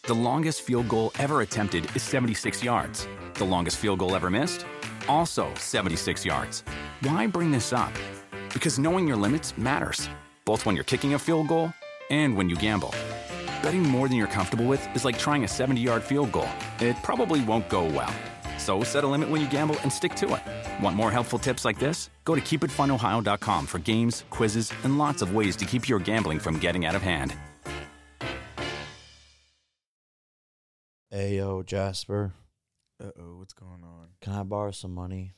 The longest field goal ever attempted is 76 yards. The longest field goal ever missed? Also 76 yards. Why bring this up? Because knowing your limits matters, both when you're kicking a field goal and when you gamble. Betting more than you're comfortable with is like trying a 70-yard field goal. It probably won't go well. So set a limit when you gamble and stick to it. Want more helpful tips like this? Go to keepitfunohio.com for games, quizzes, and lots of ways to keep your gambling from getting out of hand. Hey, yo, Jasper. Uh-oh, what's going on? Can I borrow some money?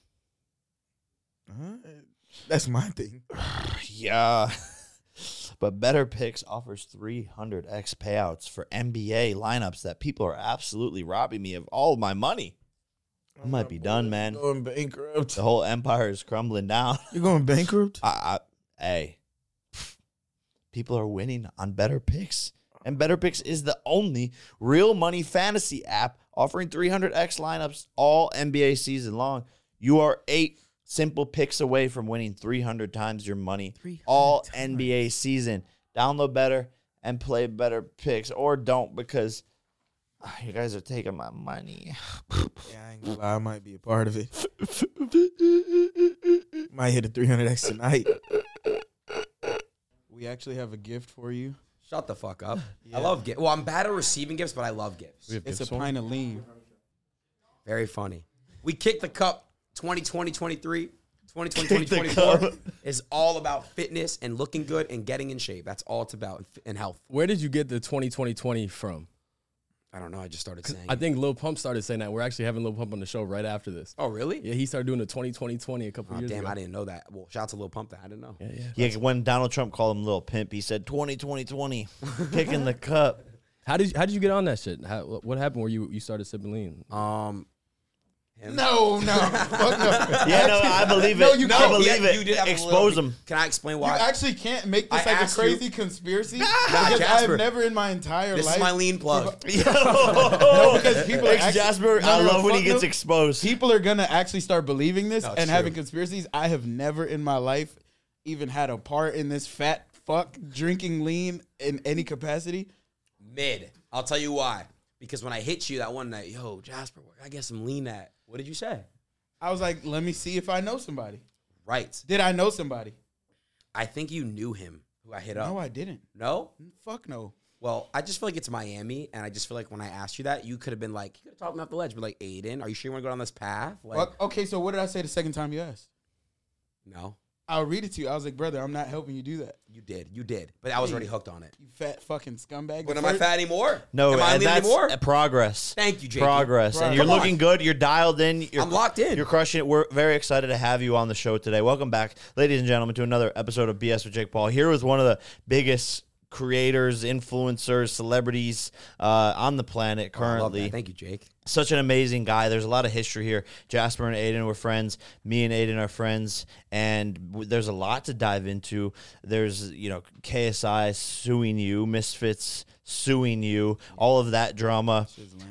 That's my thing. Yeah. But Better Picks offers 300x payouts for NBA lineups that people are absolutely robbing me of all of my money. I might be done, man. You're going bankrupt. The whole empire is crumbling down. You're going bankrupt? Hey, people are winning on Better Picks. And Better Picks is the only real money fantasy app offering 300x lineups all NBA season long. You are 8 simple picks away from winning 300 times your money all NBA season. Download Better and play Better Picks, or don't, because you guys are taking my money. Yeah, I ain't gonna lie, I might be a part of it. Might hit a 300x tonight. We actually have a gift for you. Shut the fuck up. Yeah. I love gifts. Well, I'm bad at receiving gifts, but I love gifts. It's a pint of lean. Very funny. We kicked the cup 2020, 23. 2020, 2024 is all about fitness and looking good and getting in shape. That's all it's about, and health. Where did you get the 2020 from? I don't know. I just started saying I it. think Lil Pump started saying that. We're actually having Lil Pump on the show right after this. Oh, really? Yeah, he started doing the 2020 a couple years Damn, ago. I didn't know that. Well, shout out to Lil Pump that. I didn't know. Yeah, when Donald Trump called him Little Pimp, he said 2020, picking the cup. How did you get on that shit? What happened where you started sipping lean? Him. No. Fuck no. Yeah, no, I believe it. No, you I can't. believe Yeah, it. you did have a Expose little- them. Can I explain You why? actually can't make this I like a asked you- crazy conspiracy because I Jasper. have never in my entire This life. is my lean plug. No, because people are actually, Jasper, No, I no, love when he fuck gets no. exposed. People are gonna actually start believing this No, it's and true. having conspiracies. I have never in my life even had a part in this fat fuck drinking lean in any capacity. Mid. I'll tell you why. Because when I hit you that one night, yo, Jasper, where can I get some lean at? What did you say? I was like, let me see if I know somebody. Right. Did I know somebody? I think you knew him who I hit up. No, I didn't. No? Fuck no. Well, I just feel like it's Miami, and I just feel like when I asked you that, you could have been like, you could have talked me off the ledge, but like, Aiden, are you sure you want to go down this path? Like, Fuck. Okay, so what did I say the second time you asked? no, I'll read it to you. I was like, brother, I'm not helping you do that. you did, but I was already hooked on it. You fat fucking scumbag. But am I fat anymore? No, am I and lean that's anymore? progress. Thank you, Jakey. Progress. And you're Come on. looking good. You're dialed in. I'm locked in. You're crushing it. We're very excited to have you on the show today. Welcome back, ladies and gentlemen, to another episode of BS with Jake Paul. Here with one of the biggest creators, influencers, celebrities on the planet I love currently. that. Thank you, Jake. Such an amazing guy. There's a lot of history here. Jasper and Aiden were friends. Me and Aiden are friends, and there's a lot to dive into. There's, KSI suing you, Misfits suing you, all of that drama,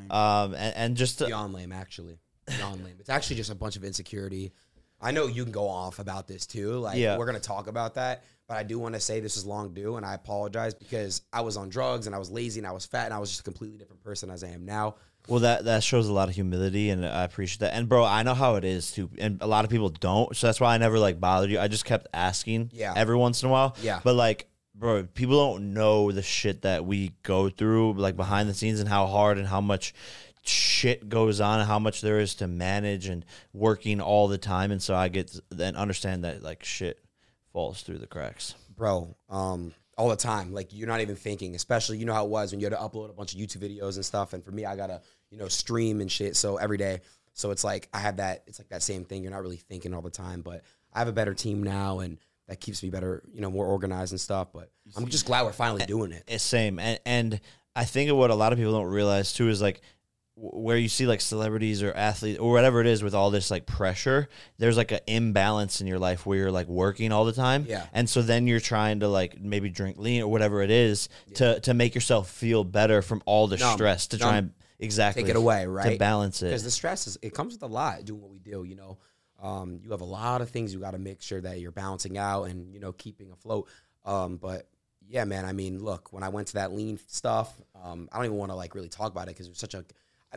and just Beyond lame, actually. Beyond lame. It's actually just a bunch of insecurity. I know you can go off about this too. Like, Yeah. we're going to talk about that. But I do want to say this is long due, and I apologize because I was on drugs, and I was lazy, and I was fat, and I was just a completely different person as I am now. well, that shows a lot of humility, and I appreciate that. And bro, I know how it is too, and a lot of people don't, so that's why I never bothered you. I just kept asking, every once in a while, But bro, people don't know the shit that we go through, behind the scenes, and how hard and how much shit goes on, and how much there is to manage and working all the time. And so I get and understand that shit falls through the cracks, Bro, all the time. Like, you're not even thinking, especially, you know how it was when you had to upload a bunch of YouTube videos and stuff. And for me, I got to, stream and shit. So every day. So it's like, I have that, it's like that same thing. You're not really thinking all the time, but I have a better team now, and that keeps me better, more organized and stuff. But I'm just glad we're finally doing it. It's same. And I think what a lot of people don't realize too is where you see celebrities or athletes or whatever it is with all this pressure, there's an imbalance in your life where you're working all the time. Yeah. And so then you're trying to maybe drink lean or whatever it is to make yourself feel better from all the stress to try and exactly take it away, right? To balance it. Because the stress it comes with a lot doing what we do, you have a lot of things you got to make sure that you're balancing out and, keeping afloat. But yeah, man. I mean, look, when I went to that lean stuff, I don't even want to like really talk about it because it was such a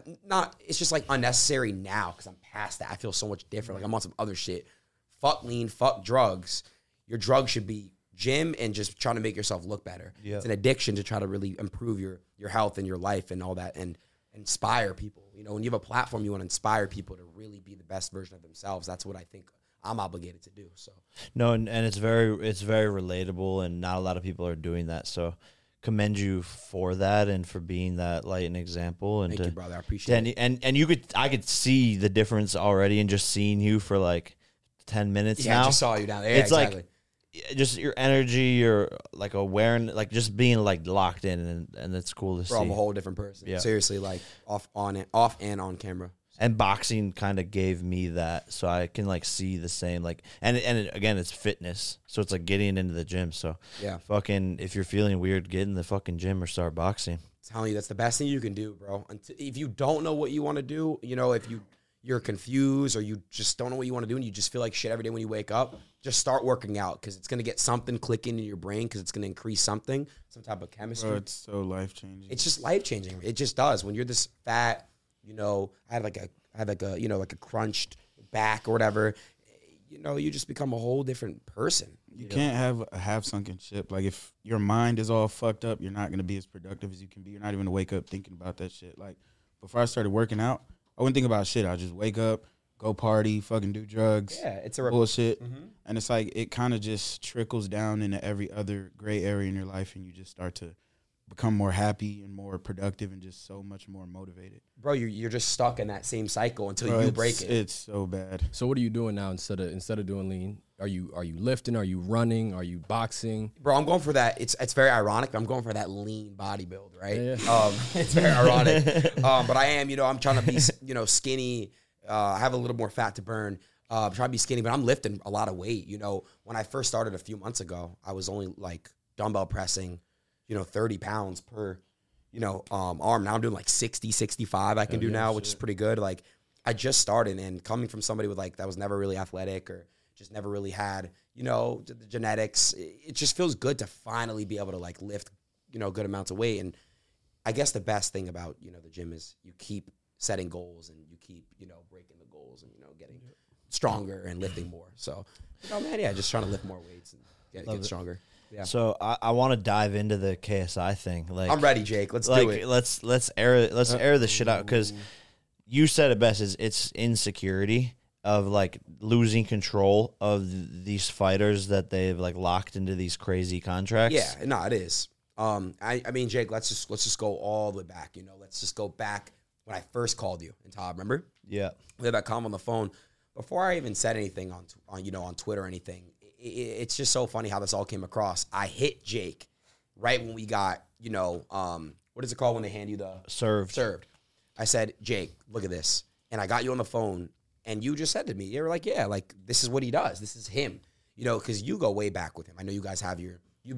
it's just like unnecessary now because I'm past that. I feel so much different. Like I'm on some other shit. Fuck lean, fuck drugs. Your drug should be gym and just trying to make yourself look better. Yeah. It's an addiction to try to really improve your health and your life and all that and inspire people. You know, when you have a platform, you want to inspire people to really be the best version of themselves. That's what I think I'm obligated to do. So No, and it's very relatable, and not a lot of people are doing that. So commend you for that and for being that light and example. And thank you, brother. I appreciate it. And I could see the difference already in just seeing you for like 10 minutes Yeah, now. I just saw you down there. Yeah, It's exactly. like just your energy, your like awareness, like just being like locked in, and it's cool to Bro, I'm see. a whole different person. Yeah. Seriously, like off and on camera. And boxing kind of gave me that, so I can like see the same like, and again, it's fitness, so it's like getting into the gym. So Yeah. fucking, if you're feeling weird, get in the fucking gym or start boxing. I'm telling you, that's the best thing you can do, bro. If you don't know what you want to do, you know, if you're confused or you just don't know what you want to do and you just feel like shit every day when you wake up, just start working out because it's going to get something clicking in your brain because it's going to increase some type of chemistry. Bro, it's so life changing. It's just life changing. It just does. When you're this fat, you know, I had like a you know, like a crunched back or whatever, you know, you just become a whole different person. You can't have a half sunken ship. Like if your mind is all fucked up, you're not gonna be as productive as you can be. You're not even gonna wake up thinking about that shit. Like before I started working out, I wouldn't think about shit. I just wake up, go party, fucking do drugs. Yeah, it's a bullshit. And it's like it kind of just trickles down into every other gray area in your life, and you just start to become more happy and more productive and just so much more motivated. Bro, you're just stuck in that same cycle until Bro, you it's- break it. It's so bad. So what are you doing now instead of doing lean? Are you lifting? Are you running? Are you boxing? Bro, I'm going for that. It's very ironic. But I'm going for that lean body build, right? Yeah. It's very ironic. But I am, you know, I'm trying to be, you know, skinny. I have a little more fat to burn. I'm trying to be skinny, but I'm lifting a lot of weight. You know, when I first started a few months ago, I was only like dumbbell pressing, you know, 30 pounds per, you know, arm. Now I'm doing like 60, 65 I can do now, which is pretty good. Like I just started, and coming from somebody with like, that was never really athletic or just never really had, you know, the genetics, it just feels good to finally be able to like lift, you know, good amounts of weight. And I guess the best thing about, you know, the gym is you keep setting goals and you keep, you know, breaking the goals and, you know, getting stronger and lifting more. So, you know, man, yeah, just trying to lift more weights and get stronger. Yeah. So I want to dive into the KSI thing. Like I'm ready, Jake. Let's like do it. let's air the shit out, because you said it best. Is it's insecurity of like losing control of these fighters that they've like locked into these crazy contracts. Yeah, no, it is. I mean, Jake, let's just go all the way back. You know, let's just go back when I first called you and Todd. Remember? Yeah. We had that comment on the phone before I even said anything on you know, on Twitter or anything. It's just so funny how this all came across. I hit Jake right when we got, you know, what is it called when they hand you the Served. I said, Jake, look at this, and I got you on the phone, and you just said to me, you were like, yeah, like this is what he does. This is him, you know, because you go way back with him. I know you guys have you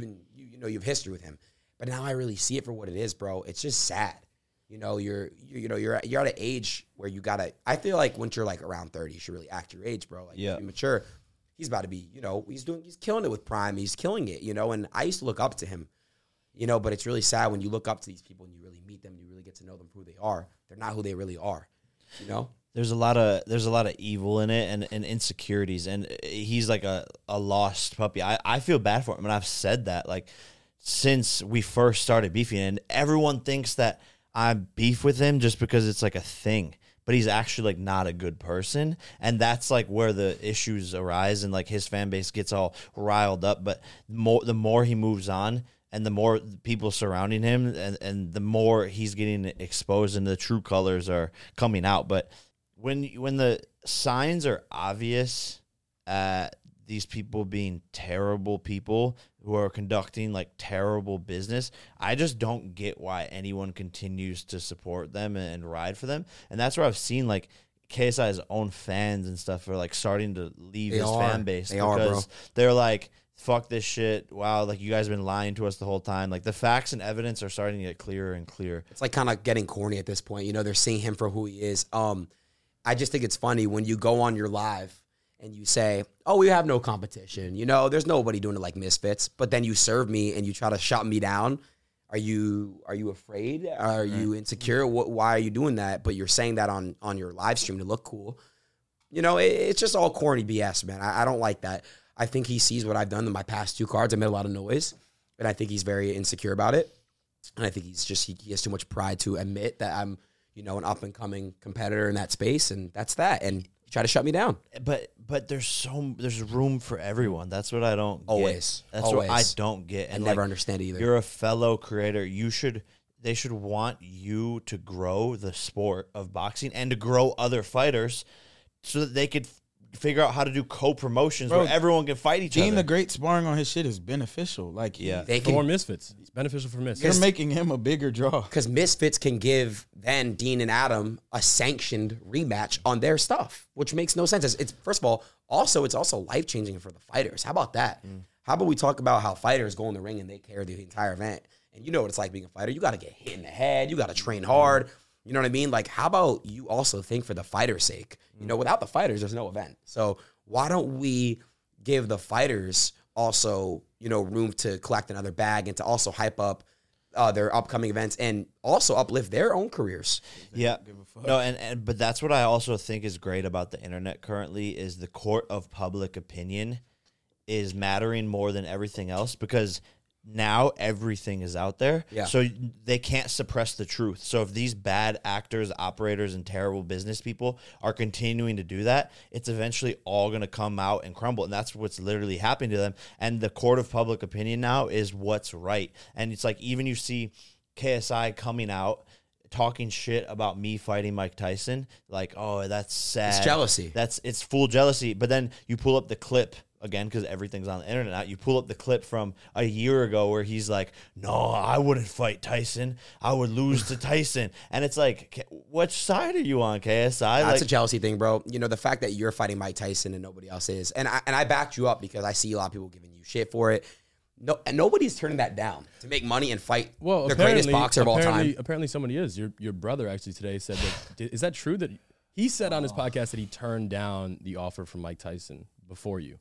have history with him, but now I really see it for what it is, bro. It's just sad. You know, you're at an age where you gotta. I feel like once you're like around 30, you should really act your age, bro. Like, Yeah. be mature. He's about to be, you know, he's killing it with Prime. He's killing it, you know. And I used to look up to him, you know. But it's really sad when you look up to these people and you really meet them, and you really get to know them for who they are. They're not who they really are, you know. There's a lot of evil in it and insecurities, and he's like a lost puppy. I feel bad for him, and I've said that like since we first started beefing, and everyone thinks that I beef with him just because it's like a thing, but he's actually like not a good person, and that's like where the issues arise, and like his fan base gets all riled up. But the more he moves on, and the more people surrounding him, and the more he's getting exposed, and the true colors are coming out. But when the signs are obvious at these people being terrible people who are conducting like terrible business, I just don't get why anyone continues to support them and ride for them. And that's where I've seen like KSI's own fans and stuff are like starting to leave his fan base because they're like, fuck this shit. Wow, like you guys have been lying to us the whole time. Like the facts and evidence are starting to get clearer and clearer. It's like kind of getting corny at this point. You know, they're seeing him for who he is. I just think it's funny when you go on your live and you say, oh, we have no competition. You know, there's nobody doing it like Misfits. But then you serve me and you try to shut me down. Are you afraid? Are you insecure? Why are you doing that? But you're saying that on your live stream to look cool. You know, it's just all corny BS, man. I don't like that. I think he sees what I've done in my past 2 cards. I made a lot of noise, and I think he's very insecure about it. And I think he has too much pride to admit that I'm, you know, an up-and-coming competitor in that space, and that's that. And he tried to shut me down. But there's room for everyone. That's what I don't get. Always. That's what I don't get. And never understand either. You're a fellow creator. They should want you to grow the sport of boxing and to grow other fighters so that they could figure out how to do co-promotions where everyone can fight each other. Being the great sparring on his shit is beneficial. Like, For Misfits. It's beneficial for Misfits. They're making him a bigger draw. Because Misfits can give then Dean and Adam a sanctioned rematch on their stuff, which makes no sense. It's first of all, it's also life-changing for the fighters. How about that? How about we talk about how fighters go in the ring and they carry the entire event? And you know what it's like being a fighter. You got to get hit in the head. You got to train hard. You know what I mean? Like, how about you also think for the fighter's sake? You know, without the fighters, there's no event. So why don't we give the fighters also, you know, room to collect another bag and to also hype up their upcoming events and also uplift their own careers? Yeah. No, but that's what I also think is great about the internet currently is the court of public opinion is mattering more than everything else because now everything is out there. Yeah. So they can't suppress the truth. So if these bad actors, operators, and terrible business people are continuing to do that, it's eventually all going to come out and crumble. And that's what's literally happening to them. And the court of public opinion now is what's right. And it's like even you see KSI coming out talking shit about me fighting Mike Tyson, like, oh, that's sad. It's jealousy. It's full jealousy. But then you pull up the clip again, because everything's on the internet now. You pull up the clip from a year ago where he's like, no, I wouldn't fight Tyson. I would lose to Tyson. And it's like, which side are you on, KSI? That's a jealousy thing, bro. You know, the fact that you're fighting Mike Tyson and nobody else is. And I backed you up because I see a lot of people giving you shit for it. No, and nobody's turning that down to make money and fight the greatest boxer of all time. Apparently somebody is. Your brother actually today said that. Is that true that he said on his podcast that he turned down the offer from Mike Tyson before you?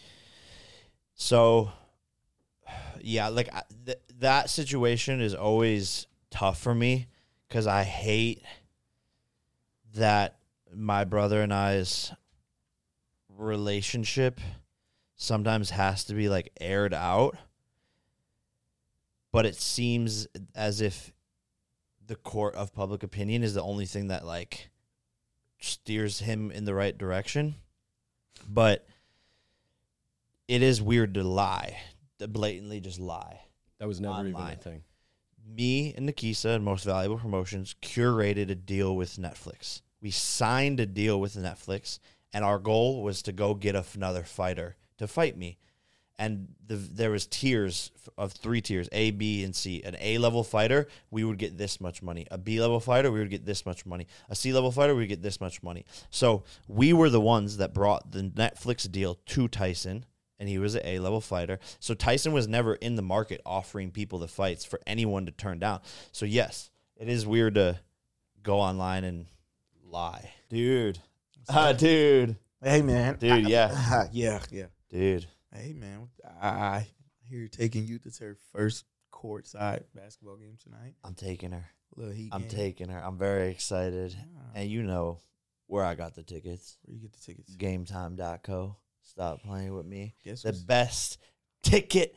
So, yeah, like that situation is always tough for me because I hate that my brother and I's relationship sometimes has to be like aired out. But it seems as if the court of public opinion is the only thing that like steers him in the right direction. But it is weird to lie, to blatantly just lie. That was never online. Even a thing. Me and Nikisa and Most Valuable Promotions curated a deal with Netflix. We signed a deal with Netflix, and our goal was to go get another fighter to fight me. And there was tiers of 3 tiers, A, B, and C. An A-level fighter, we would get this much money. A B-level fighter, we would get this much money. A C-level fighter, we would get this much money. So we were the ones that brought the Netflix deal to Tyson, and he was an A-level fighter. So Tyson was never in the market offering people the fights for anyone to turn down. So, yes, it is weird to go online and lie. Dude. Dude. Hey, man. Dude, yeah. Yeah. Dude. Hey, man. I hear you're taking you to her first courtside basketball game tonight. I'm taking her. Little Heat I'm game. taking her. I'm very excited. And you know where I got the tickets. Where you get the tickets? GameTime.co. Stop playing with me. Guess the who's- best ticket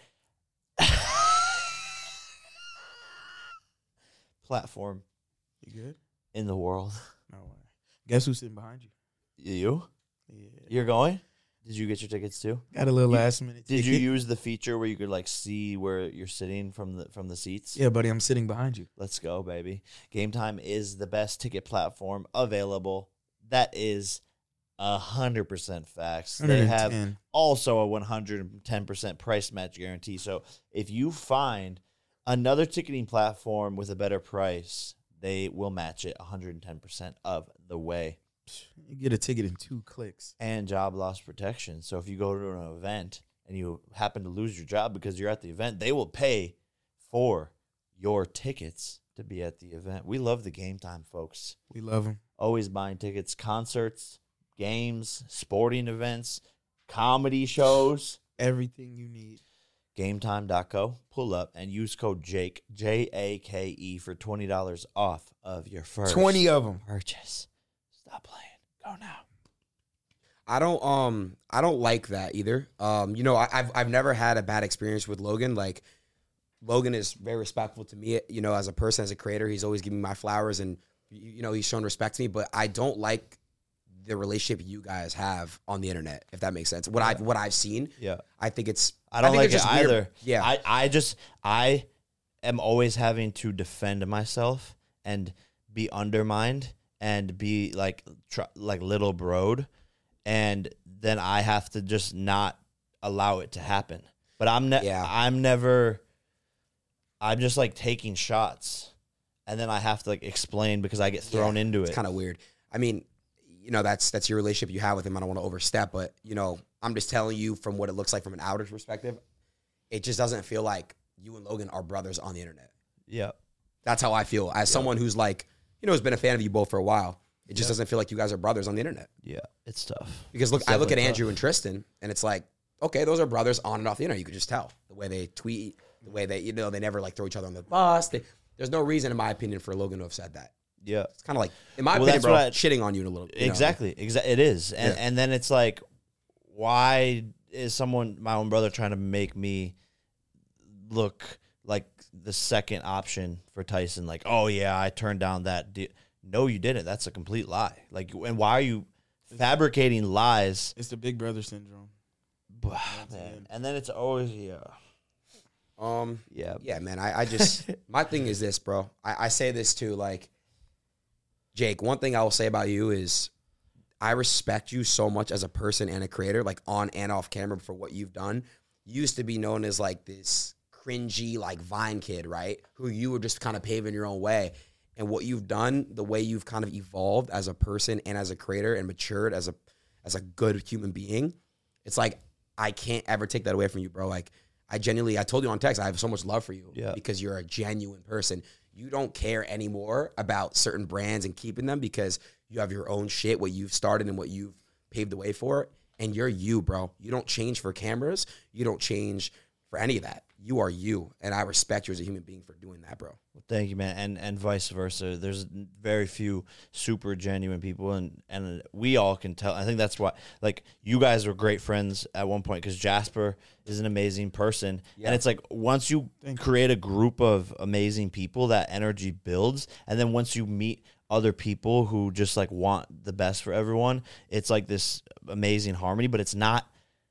platform You good? in the world. No way. Guess who's sitting behind you? You? Yeah. You're going? Did you get your tickets too? Got a little last minute Did ticket. you use the feature where you could like see where you're sitting from the seats? Yeah, buddy, I'm sitting behind you. Let's go, baby. Game Time is the best ticket platform available. That is 100% facts. They have 110. also a 110% price match guarantee. So if you find another ticketing platform with a better price, they will match it 110% of the way. You get a ticket in 2 clicks. And job loss protection. So if you go to an event and you happen to lose your job because you're at the event, they will pay for your tickets to be at the event. We love the Game Time, folks. We love them. Always buying tickets, concerts, games, sporting events, comedy shows. Everything you need. GameTime.co. Pull up and use code JAKE, Jake, for $20 off of your first 20 of them. purchase. Stop playing. Go now. I don't like that either. You know, I've never had a bad experience with Logan. Like, Logan is very respectful to me, you know, as a person, as a creator. He's always giving me my flowers and, you know, he's shown respect to me, but I don't like the relationship you guys have on the internet, if that makes sense. What I've seen, Yeah. I think it's I don't think like it's it just weird. either. Yeah. I am always having to defend myself and be undermined and be like little broed, and then I have to just not allow it to happen. But I'm just like taking shots, and then I have to like explain because I get thrown into it. It's kind of weird. I mean, you know, that's your relationship you have with him. I don't want to overstep, but, you know, I'm just telling you from what it looks like from an outer's perspective, it just doesn't feel like you and Logan are brothers on the internet. Yeah. That's how I feel. As someone who's like, you know, has been a fan of you both for a while, it just doesn't feel like you guys are brothers on the internet. Yeah, it's tough. Because look, It's I look at definitely Andrew tough. and Tristan, and it's like, okay, those are brothers on and off the internet. You could just tell the way they tweet, the way they, you know, they never like throw each other on the bus. There's no reason, in my opinion, for Logan to have said that. Yeah. It's kind of like, in my Well, opinion, that's bro, what I- shitting on you in a little. You know? Exactly. It is. And then it's like, why is someone, my own brother, trying to make me look like the second option for Tyson? Like, oh, yeah, I turned down that deal. No, you didn't. That's a complete lie. Like, and why are you fabricating lies? It's the big brother syndrome. Man. And then it's always, yeah. Yeah, man. I just, my thing is this, bro. I say this too, like, Jake, one thing I will say about you is I respect you so much as a person and a creator, like on and off camera, for what you've done. You used to be known as like this cringy, like Vine kid, right? Who you were just kind of paving your own way. And what you've done, the way you've kind of evolved as a person and as a creator and matured as a good human being, it's like, I can't ever take that away from you, bro. Like, I told you on text, I have so much love for you because you're a genuine person. You don't care anymore about certain brands and keeping them because you have your own shit, what you've started and what you've paved the way for. And you're you, bro. You don't change for cameras. You don't change for any of that. You are you. And I respect you as a human being for doing that, bro. Well, thank you, man. And vice versa. There's very few super genuine people, and we all can tell. I think that's why, like, you guys were great friends at one point because Jasper is an amazing person. Yeah. And it's like once you create a group of amazing people, that energy builds. And then once you meet other people who just like want the best for everyone, it's like this amazing harmony, but it's not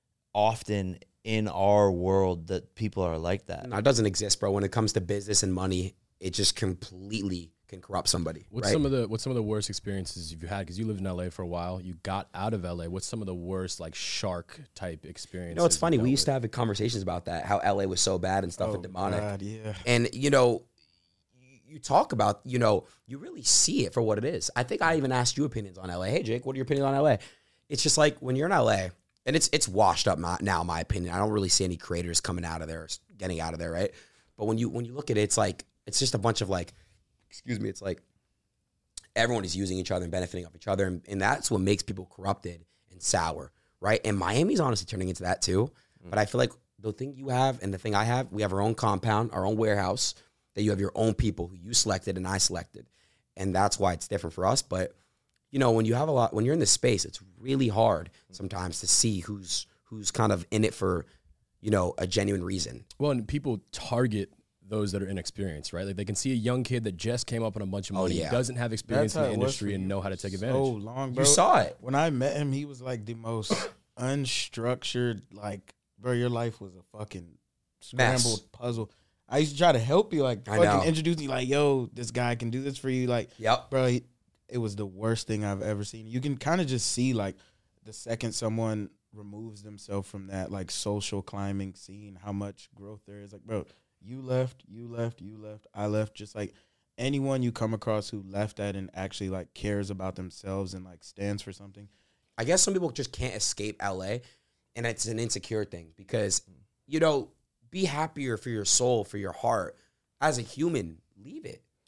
often in our world that people are like that. No, it doesn't exist, bro. When it comes to business and money, it just completely can corrupt somebody. What's right? some of the worst experiences you've had? Because you lived in LA for a while, you got out of LA. What's some of the worst like shark type experiences? You know, it's funny. We used to have conversations about that, how LA was so bad and stuff and demonic. God, yeah. And, you know, you talk about, you know, you really see it for what it is. I think I even asked you opinions on LA. Hey, Jake, what are your opinions on LA? It's just like when you're in LA, and it's washed up now, in my opinion. I don't really see any creators coming out of there, or getting out of there, right? But when you look at it, it's like, it's just a bunch of like, it's like everyone is using each other and benefiting off each other. And that's what makes people corrupted and sour, right? And Miami's honestly turning into that too. But I feel like the thing you have and the thing I have, we have our own compound, our own warehouse, that you have your own people who you selected and I selected. And that's why it's different for us. But, you know, when you're in this space, it's really hard sometimes to see who's kind of in it for, you know, a genuine reason. Well, and people target those that are inexperienced, right? Like they can see a young kid that just came up on a bunch of money, yeah. doesn't have experience That's in how the it was industry for and you know how to take for advantage. So long, bro. You saw it. When I met him, he was like the most unstructured, like, bro, your life was a fucking scrambled puzzle. I used to try to help you, like, I know. fucking introduce you, like, yo, this guy can do this for you. Like, Yep. bro, it was the worst thing I've ever seen. You can kind of just see, like, the second someone removes themselves from that, like, social climbing scene, how much growth there is. Like, bro, you left, I left. Just, like, anyone you come across who left that and actually, like, cares about themselves and, like, stands for something. I guess some people just can't escape LA, and it's an insecure thing because, you know, be happier for your soul, for your heart. As a human, leave it.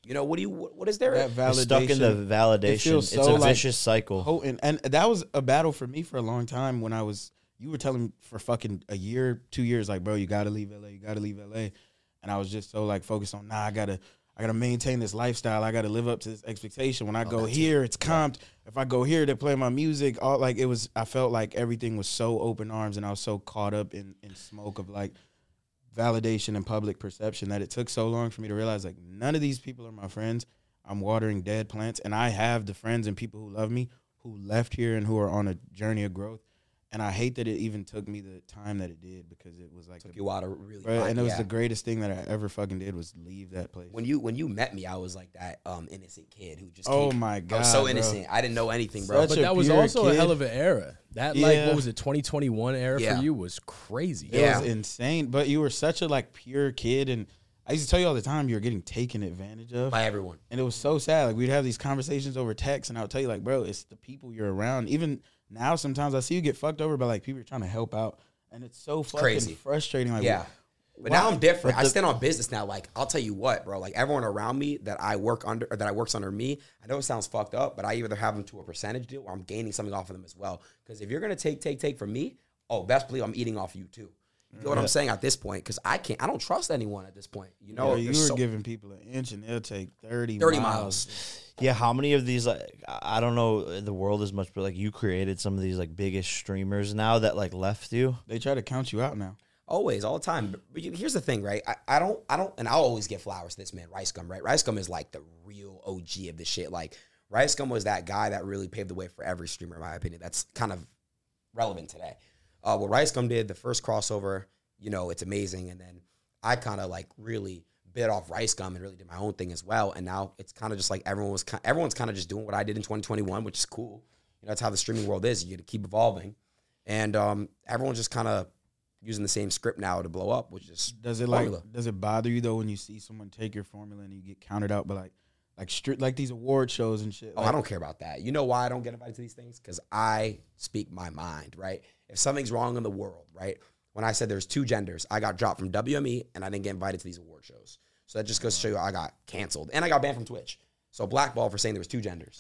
You know, what is there? That You're stuck in the It validation. feels It's so, a like, vicious cycle. potent. And that was a battle for me for a long time when you were telling me for fucking a year, 2 years, like, bro, you got to leave LA. You got to leave LA. And I was just so like focused on, I got to maintain this lifestyle. I got to live up to this expectation. When I go here, it's comped. If I go here, they play my music. All like I felt like everything was so open arms, and I was so caught up in smoke of like validation and public perception that it took so long for me to realize like none of these people are my friends. I'm watering dead plants, and I have the friends and people who love me who left here and who are on a journey of growth. And I hate that it even took me the time that it did, because it was like Took you a while to really right, find, and it was the greatest thing that I ever fucking did was leave that place. When you met me, I was like that innocent kid who just Oh came. my I God, was so bro. innocent. I didn't know anything, bro. Such But a that was pure also a kid. hell of an era. That like Yeah. what was it, 2021 era Yeah. for you was crazy. It Yeah. was insane, but you were such a like pure kid, and I used to tell you all the time you were getting taken advantage of, By everyone. and it was so sad. Like we'd have these conversations over text, and I would tell you like, bro, it's the people you're around. Even now, sometimes I see you get fucked over by like people you're trying to help out, and it's so fucking crazy. frustrating. Like, Yeah. But why- now I'm different. But I stand on business now. Like, I'll tell you what, bro. Like, everyone around me that I work under, or that I works under me, I know it sounds fucked up, but I either have them to a percentage deal or I'm gaining something off of them as well. Because if you're going to take from me, best believe I'm eating off you too. You know what I'm saying at this point? Because I don't trust anyone at this point. You know, you were there's giving people an inch, and they'll take 30 miles. Yeah, how many of these, like, I don't know the world as much, but like you created some of these like biggest streamers now that like left you. They try to count you out now. Always, all the time. But here's the thing, right? I don't, and I'll always give flowers to this man, Rice Gum, right? Rice Gum is like the real OG of this shit. Like, Rice Gum was that guy that really paved the way for every streamer, in my opinion. That's kind of relevant today. What Rice Gum did, the first crossover, you know, it's amazing. And then I kind of like really bit off Rice Gum and really did my own thing as well. And now it's kind of just like everyone's kind of just doing what I did in 2021, which is cool. You know, that's how the streaming world is. You get to keep evolving. And everyone's just kind of using the same script now to blow up, which is Does it formula. does it bother you though when you see someone take your formula and you get counted out by like these award shows and shit? Oh, Like, I don't care about that. You know why I don't get invited to these things? Because I speak my mind, right? If something's wrong in the world, right? When I said there's two genders, I got dropped from WME and I didn't get invited to these award shows. So that just goes to show you I got canceled. And I got banned from Twitch. So blackball for saying there was two genders.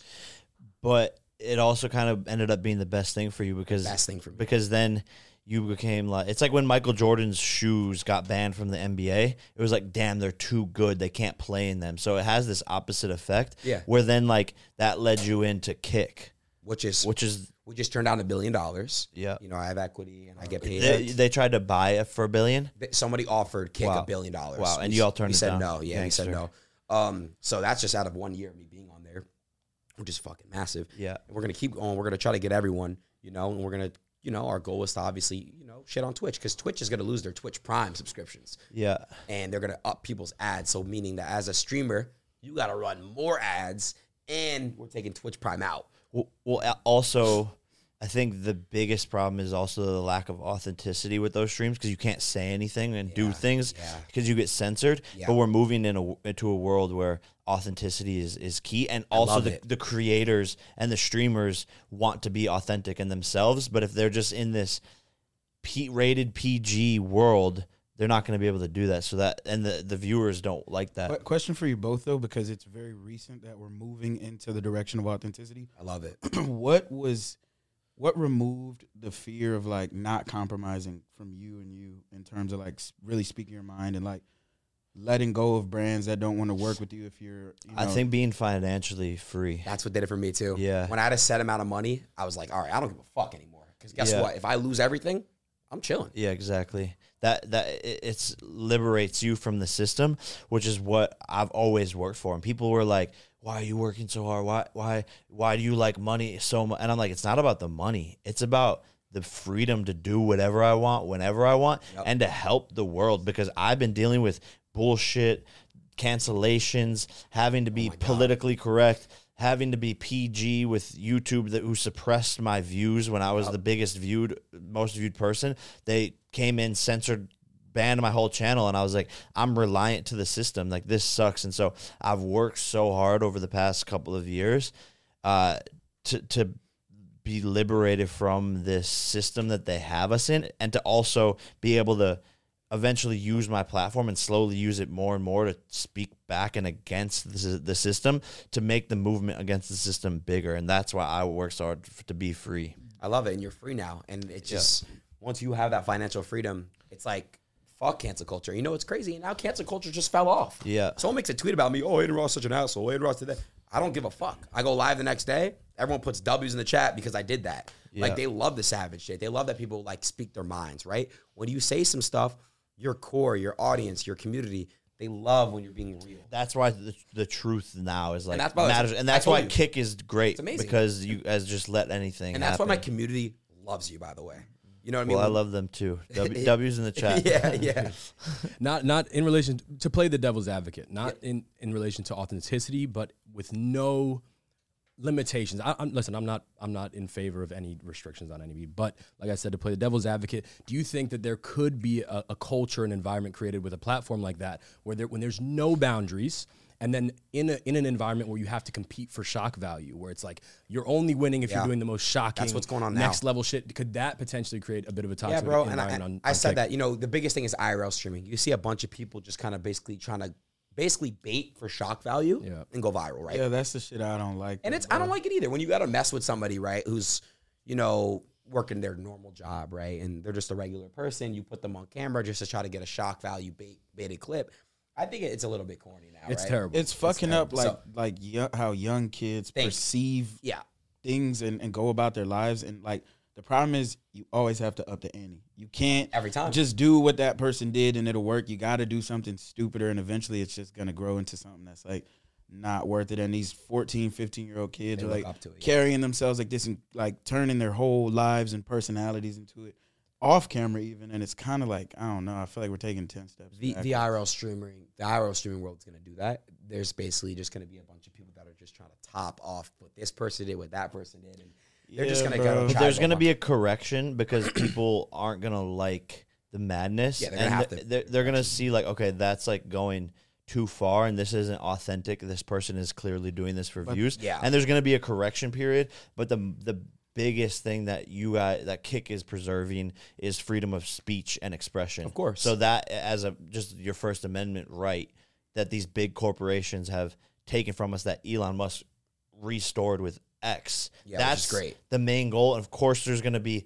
But it also kind of ended up being the best thing for you because Best thing for me. because then you became like, it's like when Michael Jordan's shoes got banned from the NBA. It was like, damn, they're too good. They can't play in them. So it has this opposite effect. Yeah. Where then like that led you into Kick, Which is we just turned down $1 billion. Yeah. You know, I have equity and I get paid. they tried to buy it for $1 billion. Somebody offered Kick Wow. $1 billion. Wow, and you all turned we it said down. no. Yeah, we said Gangster. no. So that's just out of 1 year of me being on there, which is fucking massive. Yeah. And we're gonna keep going. We're gonna try to get everyone, you know, and we're gonna, you know, our goal is to obviously, you know, shit on Twitch because Twitch is gonna lose their Twitch Prime subscriptions Yeah. and they're gonna up people's ads. So meaning that as a streamer, you gotta run more ads, and we're taking Twitch Prime out. Well, also, I think the biggest problem is also the lack of authenticity with those streams because you can't say anything and do things because you get censored. Yeah. But we're moving into a world where authenticity is key, and also love it. the creators and the streamers want to be authentic in themselves. But if they're just in this rated PG world, they're not going to be able to do that. So that, and the viewers don't like that. But question for you both though, because it's very recent that we're moving into the direction of authenticity. I love it. What removed the fear of like not compromising from you in terms of like really speaking your mind and like letting go of brands that don't want to work with you if you're, you know, I think being financially free. That's what did it for me too. Yeah. When I had a set amount of money, I was like, all right, I don't give a fuck anymore. Because guess Yeah. what? If I lose everything, I'm chilling. Yeah, exactly. It's liberates you from the system, which is what I've always worked for. And people were like, "Why are you working so hard? Why do you like money so much?" And I'm like, "It's not about the money. It's about the freedom to do whatever I want, whenever I want, and to help the world." Because I've been dealing with bullshit, cancellations, having to be politically correct, having to be PG with YouTube who suppressed my views when I was the most viewed person. They came in, censored, banned my whole channel, and I was like, I'm reliant to the system. Like, this sucks. And so I've worked so hard over the past couple of years to be liberated from this system that they have us in, and to also be able to eventually use my platform and slowly use it more and more to speak back and against the system, to make the movement against the system bigger. And that's why I work so hard to be free. I love it, and you're free now. And it's just once you have that financial freedom, it's like fuck cancel culture. You know, it's crazy. And now cancel culture just fell off. Yeah. Someone makes a tweet about me. Oh, Aiden Ross such an asshole. Aiden Ross did that. I don't give a fuck. I go live the next day. Everyone puts W's in the chat because I did that. Yeah. Like, they love the savage shit. They love that people like speak their minds, right? When you say some stuff, your core, your audience, your community, they love when you're being real. That's why the truth now is like And that's why- matters, and that's I told why you. Kick is great. It's amazing. Because you guys just let anything. And that's happen. why my community loves you, by the way. You know what I mean? Well, I love them too. W's in the chat. yeah. Not in relation to play the devil's advocate, not in relation to authenticity, but with no limitations. Listen, I'm not in favor of any restrictions on any, but like I said, to play the devil's advocate, do you think that there could be a culture, an environment created with a platform like that, where when there's no boundaries, and then in an environment where you have to compete for shock value, where it's like you're only winning if you're doing the most shocking, That's what's going on now. next level shit? Could that potentially create a bit of a toxic Yeah, bro. And environment? I said Kick? that, you know, the biggest thing is IRL streaming. You see a bunch of people just kind of basically trying to bait for shock value and go viral, right? Yeah, that's the shit I don't like. And I don't like it either. When you got to mess with somebody, right, who's, you know, working their normal job, right, and they're just a regular person, you put them on camera just to try to get a shock value baited clip. I think it's a little bit corny now. It's right? terrible. It's fucking up So- how young kids perceive Yeah. things and go about their lives. And like the problem is you always have to up the ante. You can't Every time. just do what that person did and it'll work. You got to do something stupider, and eventually it's just going to grow into something that's like not worth it. And these 14, 15-year-old kids They are look like up to it, yeah. carrying themselves like this and like turning their whole lives and personalities into it off camera even. And it's kind of like, I don't know. I feel like we're taking 10 steps The back. IRL streaming world is going to do that. There's basically just going to be a bunch of people that are just trying to top off what this person did, what that person did, and they're just Yeah, going to bro. go. But But there's going to be a correction because people aren't going to like the madness. Yeah, they're gonna have to- They're going to see like, okay, that's like going too far and this isn't authentic. This person is clearly doing this for views. yeah. And there's going to be a correction period. But the biggest thing that that Kick is preserving is freedom of speech and expression. Of course. So that as just your First Amendment right that these big corporations have taken from us, that Elon Musk restored with X. Yeah, That's which is great. the main goal. And of course, there's going to be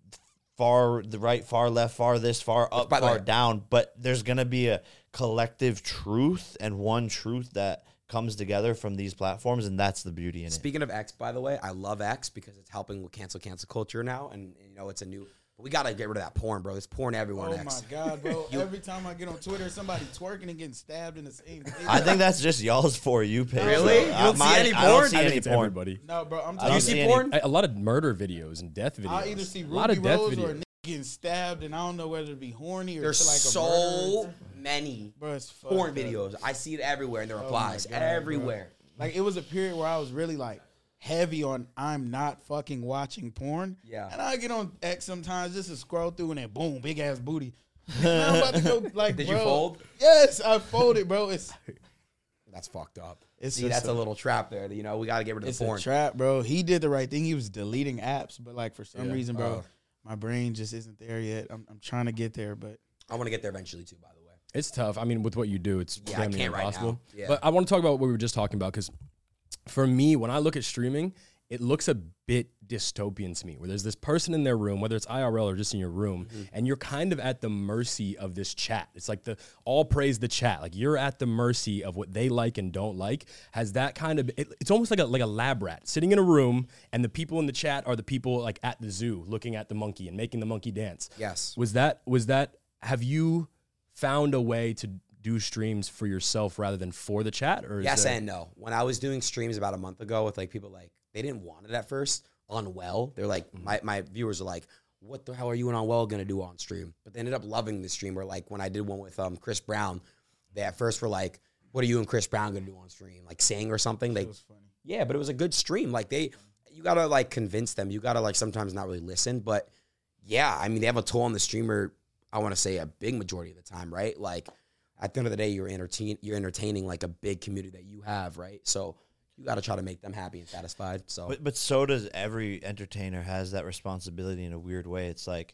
far the right, far left, far this, far up, by the far way- down. But there's going to be a collective truth and one truth that comes together from these platforms, and that's the beauty in it. Speaking of X, by the way, I love X because it's helping with cancel culture now, and you know it's a new. But we gotta get rid of that porn, bro. There's porn everywhere on Oh X. my God, bro. Every time I get on Twitter, somebody twerking and getting stabbed in the same thing. I think that's just y'all's For You page. Really? You don't see any I don't porn? see I think any it's porn. everybody. No, bro. I'm I telling don't you. see see any- porn? A lot of murder videos and death videos. I either see a lot Ruby of death Rose or a videos. nigga getting stabbed, and I don't know whether to be horny or There's to like a so murder. many Bro, it's fucked porn up. videos. I see it everywhere in the replies. God, bro. Everywhere. Like it was a period where I was really like heavy on I'm not fucking watching porn. Yeah. And I get on X sometimes just to scroll through and then boom, big ass booty. Now I'm about to go like Did bro, you fold? Yes, I folded, bro. It's That's fucked up. It's See, just that's a little trap there. You know, we got to get rid of it's the a porn. trap, bro. He did the right thing. He was deleting apps, but like for some Yeah. reason, bro, my brain just isn't there yet. I'm trying to get there, but I want to get there eventually too. By the way. It's tough. I mean, with what you do, it's Yeah, I damn near can't right impossible. now. Yeah. But I want to talk about what we were just talking about because for me, when I look at streaming, it looks a bit dystopian to me, where there's this person in their room, whether it's IRL or just in your room, Mm-hmm. and you're kind of at the mercy of this chat. It's like the all praise the chat. Like you're at the mercy of what they like and don't like. Has that kind of it's almost like a lab rat sitting in a room, and the people in the chat are the people like at the zoo looking at the monkey and making the monkey dance. Yes. Was that have you found a way to do streams for yourself rather than for the chat? Or is Yes there- and no. When I was doing streams about a month ago with like people like they didn't want it at first. Unwell. They're like my viewers are like, what the hell are you and Unwell gonna do on stream? But they ended up loving the stream. Or like when I did one with Chris Brown, they at first were like, what are you and Chris Brown gonna do on stream? Like sing or something. Like yeah, but it was a good stream. Like you gotta like convince them. You gotta like sometimes not really listen. But yeah, I mean they have a toll on the streamer. I want to say a big majority of the time, right? Like at the end of the day, you're entertaining like a big community that you have, right? So you got to try to make them happy and satisfied. So But so does every entertainer has that responsibility in a weird way. It's like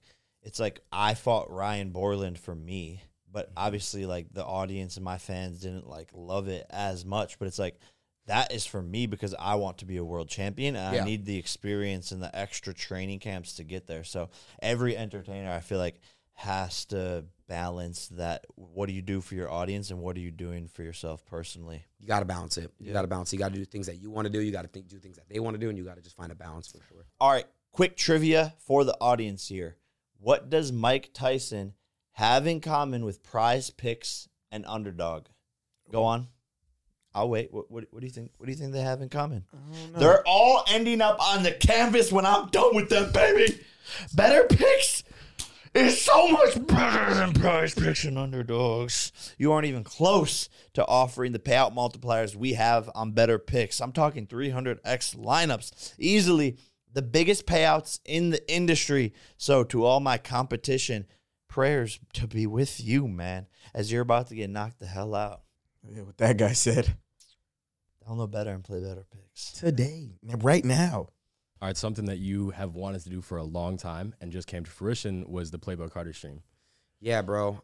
it's like I fought Ryan Borland for me, but obviously like the audience and my fans didn't like love it as much. But it's like that is for me because I want to be a world champion and I need the experience and the extra training camps to get there. So every entertainer, I feel like, has to balance that. What do you do for your audience and what are you doing for yourself personally? You got to balance it. You got to balance it. You got to do things that you want to do. You got to do things that they want to do, and you got to just find a balance for sure. All right, quick trivia for the audience here. What does Mike Tyson have in common with Prize Picks and Underdog? Go on. I'll wait. What do you think? What do you think they have in common? They're all ending up on the canvas when I'm done with them, baby. Better Picks is so much better than Prize Picks and Underdogs. You aren't even close to offering the payout multipliers we have on Better Picks. I'm talking 300x lineups. Easily the biggest payouts in the industry. So to all my competition, prayers to be with you, man, as you're about to get knocked the hell out. Yeah, what that guy said. Download Better and play Better Picks. Today, right now. All right, something that you have wanted to do for a long time and just came to fruition was the Playboy Carter stream. Yeah, bro.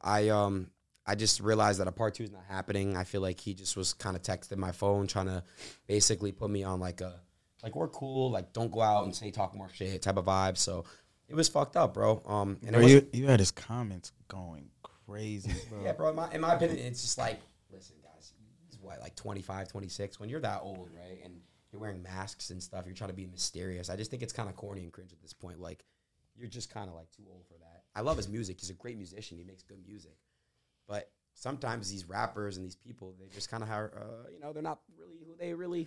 I just realized that a part 2 is not happening. I feel like he just was kind of texting my phone, trying to basically put me on like we're cool, like don't go out and talk more shit type of vibe. So it was fucked up, bro. And Bro, you had his comments going crazy, bro. yeah, bro. In my opinion, it's just like, listen, guys, he's what, like 25, 26? When you're that old, right, and you're wearing masks and stuff, you're trying to be mysterious. I just think it's kind of corny and cringe at this point. Like, you're just kind of like too old for that. I love his music. He's a great musician. He makes good music. But sometimes these rappers and these people, they just kind of have, they're not really who they really,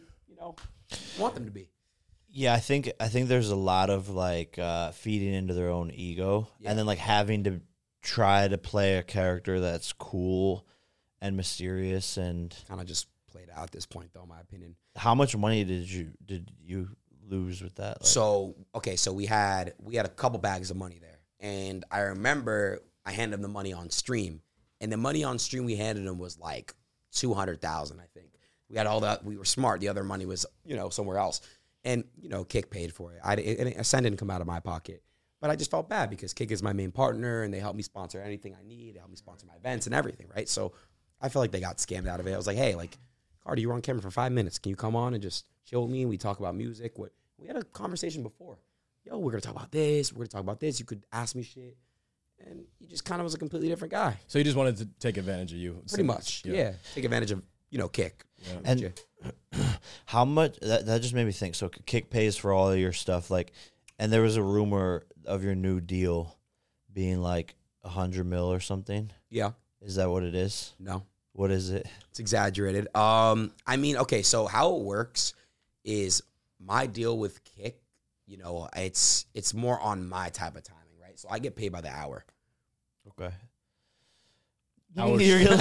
want them to be. Yeah, I think there's a lot of like feeding into their own ego, and then like having to try to play a character that's cool and mysterious, and kind of just played out at this point, though, in my opinion. How much money did you lose with that? Like, So we had a couple bags of money there, and I remember I handed him the money on stream, and the money on stream we handed him was like 200,000, I think. We had all that. We were smart. The other money was somewhere else, and Kick paid for it. A cent didn't come out of my pocket, but I just felt bad because Kick is my main partner, and they help me sponsor anything I need. They help me sponsor my events and everything, right? So I felt like they got scammed out of it. I was like, hey, like, Carter, you were on camera for 5 minutes. Can you come on and just chill with me? We talk about music. We had a conversation before. Yo, we're going to talk about this. We're going to talk about this. You could ask me shit. And he just kind of was a completely different guy. So he just wanted to take advantage of you. Pretty much, yeah. Take advantage of, Kick. Yeah. and how much that just made me think. So Kick pays for all of your stuff, like, and there was a rumor of your new deal being like 100 mil or something. Yeah. Is that what it is? No. What is it? It's exaggerated. I mean, okay, so how it works is my deal with Kick, it's more on my type of timing, right? So I get paid by the hour. Okay. You're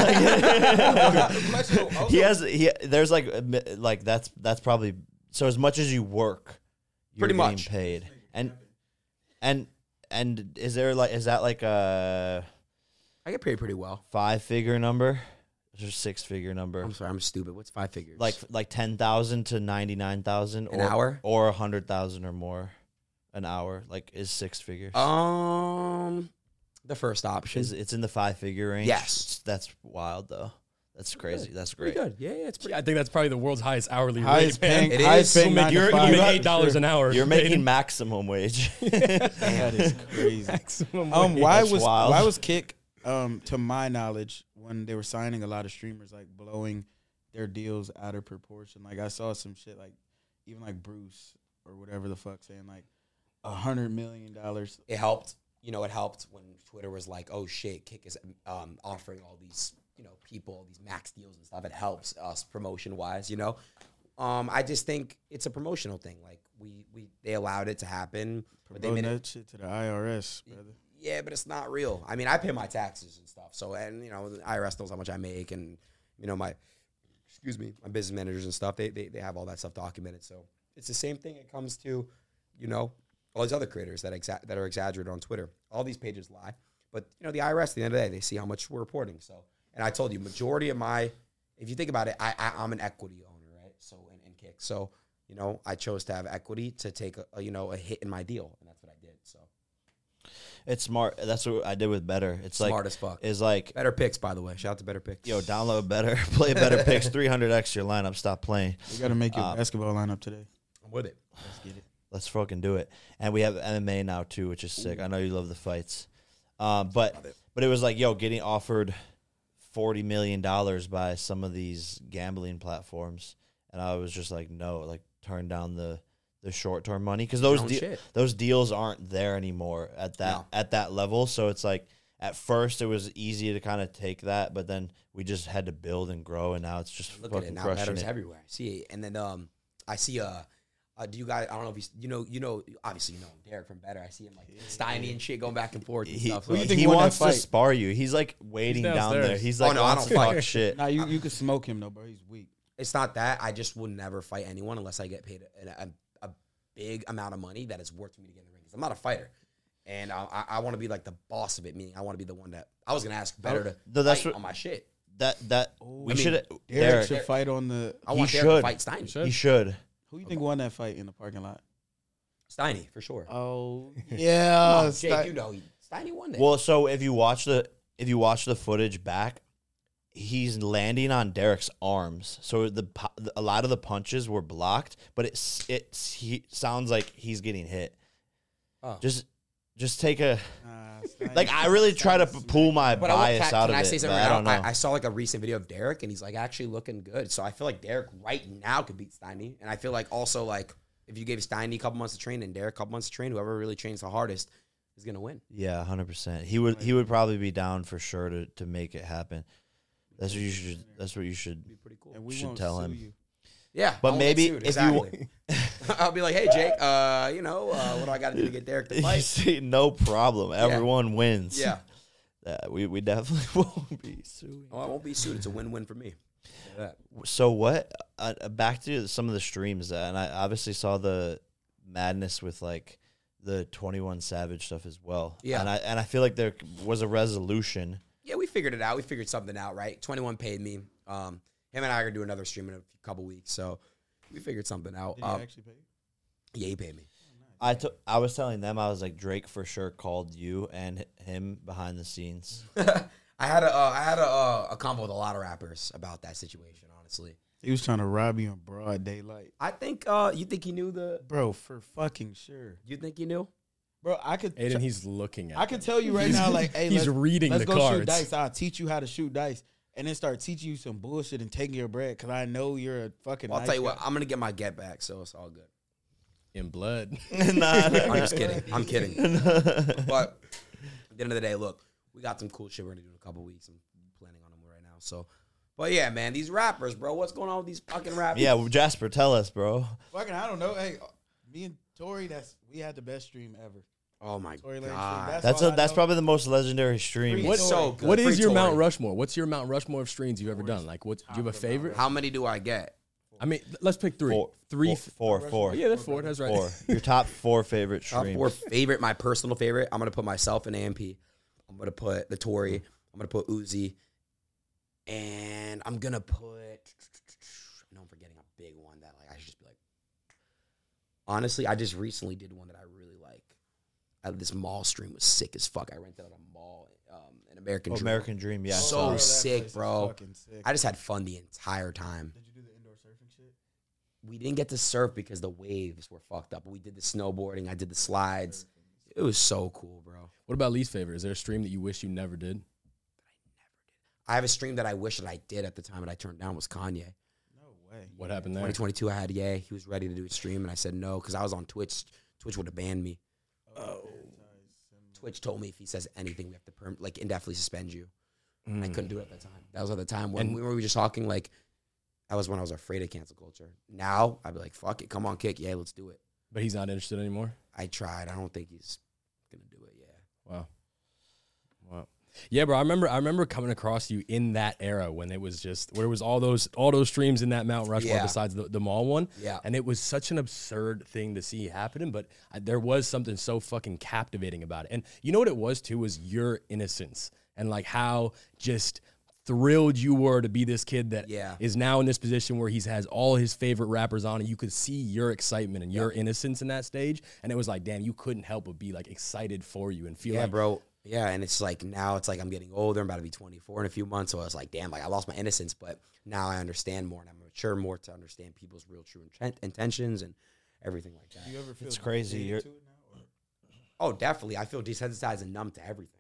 There's like that's probably, so as much as you work, you're Pretty getting much paid. And is that like a I get paid pretty well. 5-figure number? Or 6-figure number? I'm sorry, I'm stupid. What's 5 figures? Like 10,000 to 99,000 An hour? or 100,000 or more an hour, like, is 6 figures. The first option. It's in the 5-figure range. Yes. That's wild though. That's crazy. That's pretty great. good. Yeah, it's pretty. I think that's probably the world's highest hourly Highest rate, man. paying, It highest is. paying You'll 9 to make, 5. you're $8 an hour. You're making maximum wage. That is crazy. maximum. Why That's was wild. why was Kick, to my knowledge, when they were signing a lot of streamers, like blowing their deals out of proportion? Like I saw some shit, like even like Bruce or whatever the fuck, saying like $100 million. It helped. It helped when Twitter was like, "Oh shit, Kick is offering all these, people these max deals and stuff." It helps us promotion wise. I just think it's a promotional thing. Like they allowed it to happen, but they Promoting made that shit to the IRS, brother. Yeah, but it's not real. I mean, I pay my taxes and stuff. So, and the IRS knows how much I make, and my business managers and stuff. They have all that stuff documented. So it's the same thing. It comes to, all these other creators that are exaggerated on Twitter. All these pages lie, but the IRS at the end of the day, they see how much we're reporting. So, and I told you, majority of if you think about it, I'm an equity owner, right? So in Kick, so I chose to have equity to take a hit in my deal, and that's what I did. So. It's smart. That's what I did with Better. It's Smart like as fuck. It's like, Better Picks, by the way. Shout out to Better Picks. yo, download Better, play Better Picks, 300x your lineup. Stop playing. We got to make your basketball lineup today. I'm with it. Let's get it. Let's fucking do it. And we have MMA now too, which is sick. I know you love the fights. But it was like, yo, getting offered $40 million by some of these gambling platforms, and I was just like, no, like turn down the short term money because those deals aren't there anymore at that level. So it's like at first it was easy to kind of take that, but then we just had to build and grow, and now it's just Look fucking at it now. crushing Better's it. everywhere. I see it, and then I see do you guys? I don't know if you know. Obviously, you know Derek from Better. I see him like Steiny and shit going back and forth and stuff. Who you Like, think He won that wants to fight? spar you. He's like waiting He's down there. downstairs. He's like, no, I wants don't to fight. fuck shit. Nah, you could smoke him though, bro. He's weak. it's not that. I just would never fight anyone unless I get paid a big amount of money that is worth for me to get in the ring. 'Cause I'm not a fighter, and I want to be like the boss of it. Meaning, I want to be the one that I was gonna ask Better to that's fight what- on my shit. We should. Derek should fight on the. I He want Derek to should. fight Steiny. He should. Who you think won that fight in the parking lot? Steiny for sure. Oh Come yeah, on, Jake, you know Steiny won that. Well, so if you watch the footage back, he's landing on Derek's arms. So a lot of the punches were blocked, but he sounds like he's getting hit. Oh. Just take a like. I really try to pull my But bias out of can I it. say But something? I don't know. I saw like a recent video of Derek, and he's like actually looking good. So I feel like Derek right now could beat Steiny, and I feel like also like if you gave Steiny a couple months to train and Derek a couple months to train, whoever really trains the hardest is gonna win. Yeah, 100%. He would probably be down for sure to make it happen. That's what you should. That's what you should. Be pretty cool. and we should won't tell sue him. you. Yeah, But I won't get maybe sued, if you- exactly. I'll be like, hey Jake, what do I got to do to get Derek to You fight? see, no problem. Everyone wins. Yeah, We definitely won't be suing. oh, I won't be sued. It's a win-win for me. Yeah. So what? Back to some of the streams, and I obviously saw the madness with like the 21 Savage stuff as well. Yeah. and I feel like there was a resolution. Yeah, we figured it out. We figured something out, right? 21 paid me. Him and I are gonna do another stream in a couple weeks, so we figured something out. Did he actually pay? Yeah, he paid me. I was telling them, I was like, Drake for sure called you and him behind the scenes. I had a convo with a lot of rappers about that situation. Honestly, He was trying to rob you in broad daylight, I think you think he knew the. bro. For fucking sure, You think he knew? bro. I could. Aiden, he's looking at I could tell you right now, like, hey, he's reading let's the go cards. shoot dice. I'll teach you how to shoot dice, and then start teaching you some bullshit and taking your bread because I know you're a fucking. Well, I'll nice tell you guy. what. I'm gonna get my get back, so it's all good. in blood. I'm just kidding. I'm kidding. But at the end of the day, look, we got some cool shit we're gonna do in a couple weeks. I'm planning on them right now. So, but yeah, man, these rappers, bro, what's going on with these fucking rappers? Yeah, well, Jasper, tell us, bro. Fucking, I don't know. Hey, me and Tori, we had the best stream ever. Oh my Tory Lanez god. stream. That's all I know. probably the most legendary stream. Free What- Tory. so good. What is Free your Mount Tory. Rushmore? What's your Mount Rushmore of streams you've ever done? Like, do you have a favorite? How many do I get? I mean, let's pick three. Four. Oh, yeah, that's four. That's right. Four. Your top 4 favorite Top streams. 4 favorite, my personal favorite. I'm gonna put myself in AMP. I'm gonna put the Tory. I'm gonna put Uzi, and I'm gonna put. I know I'm forgetting a big one that like I should just be like. Honestly, I just recently did one that I really like. This mall stream was sick as fuck. I rented out a mall in American Dream. American Dream, yeah. So that sick, place is bro. fucking sick. I just had fun the entire time. Did you do the indoor surfing shit? We didn't get to surf because the waves were fucked up. But we did the snowboarding. I did the slides. It was so cool, bro. What about least favorite? Is there a stream that you wish you never did? I have a stream that I wish that I did at the time that I turned down was Kanye. No way. What happened there? 2022, I had Ye. He was ready to do a stream, and I said no because I was on Twitch. Twitch would have banned me. Oh. Twitch told me if he says anything, we have to indefinitely suspend you. And I couldn't do it at that time. That was at the time when we were just talking like, that was when I was afraid of cancel culture. Now I'd be like, fuck it, come on, kick, yeah, let's do it. But he's not interested anymore? I tried. I don't think he's gonna do it. Yeah. Wow. Yeah, bro. I remember coming across you in that era when it was just where it was all those streams in that Mount Rushmore Yeah. besides the mall one. Yeah. And it was such an absurd thing to see happening, but there was something so fucking captivating about it. And you know what it was too was your innocence and like how just thrilled you were to be this kid that Yeah. is now in this position where he has all his favorite rappers on, and you could see your excitement and your innocence in that stage. And it was like, damn, you couldn't help but be like excited for you and feel Yeah, like, bro. Yeah, and it's like now it's like I'm getting older. I'm about to be 24 in a few months. So I was like, damn, like I lost my innocence, but now I understand more and I'm mature more to understand people's real true intentions and everything like that. Do you ever feel It's crazy. dedicated to it now, or- Oh, definitely. I feel desensitized and numb to everything.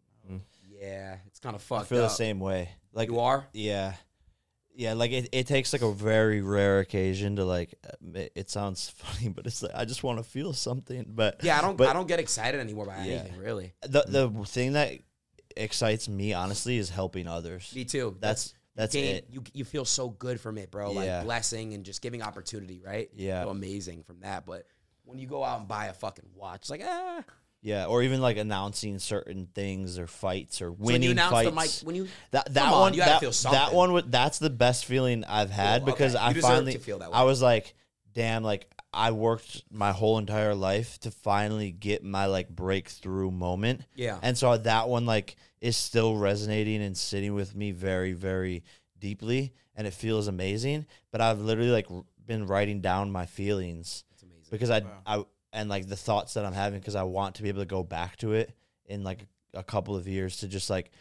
Yeah, it's kind of I fucked feel up. the same way. Like You are? Yeah. Yeah, like it takes like a very rare occasion to like. It sounds funny, but it's like I just want to feel something. But Yeah, but I don't get excited anymore by Yeah. anything, really. the thing that excites me honestly is helping others. Me too. That's gain- it. You feel so good from it, bro. Like Yeah. blessing and just giving opportunity, right? Yeah. You feel amazing from that. But when you go out and buy a fucking watch, it's like, Yeah, or even like announcing certain things or fights or So when you winning announce fights. the mic, when you that come on, one, you gotta that, feel something. that one, that's the best feeling I've had Cool, because okay. I You deserve finally, to feel that way. I was like, damn, like I worked my whole entire life to finally get my like breakthrough moment. Yeah. And so that one like is still resonating and sitting with me very, very deeply, and it feels amazing. But I've literally like been writing down my feelings It's amazing. because I and like the thoughts that I'm having because I want to be able to go back to it in like a couple of years to just like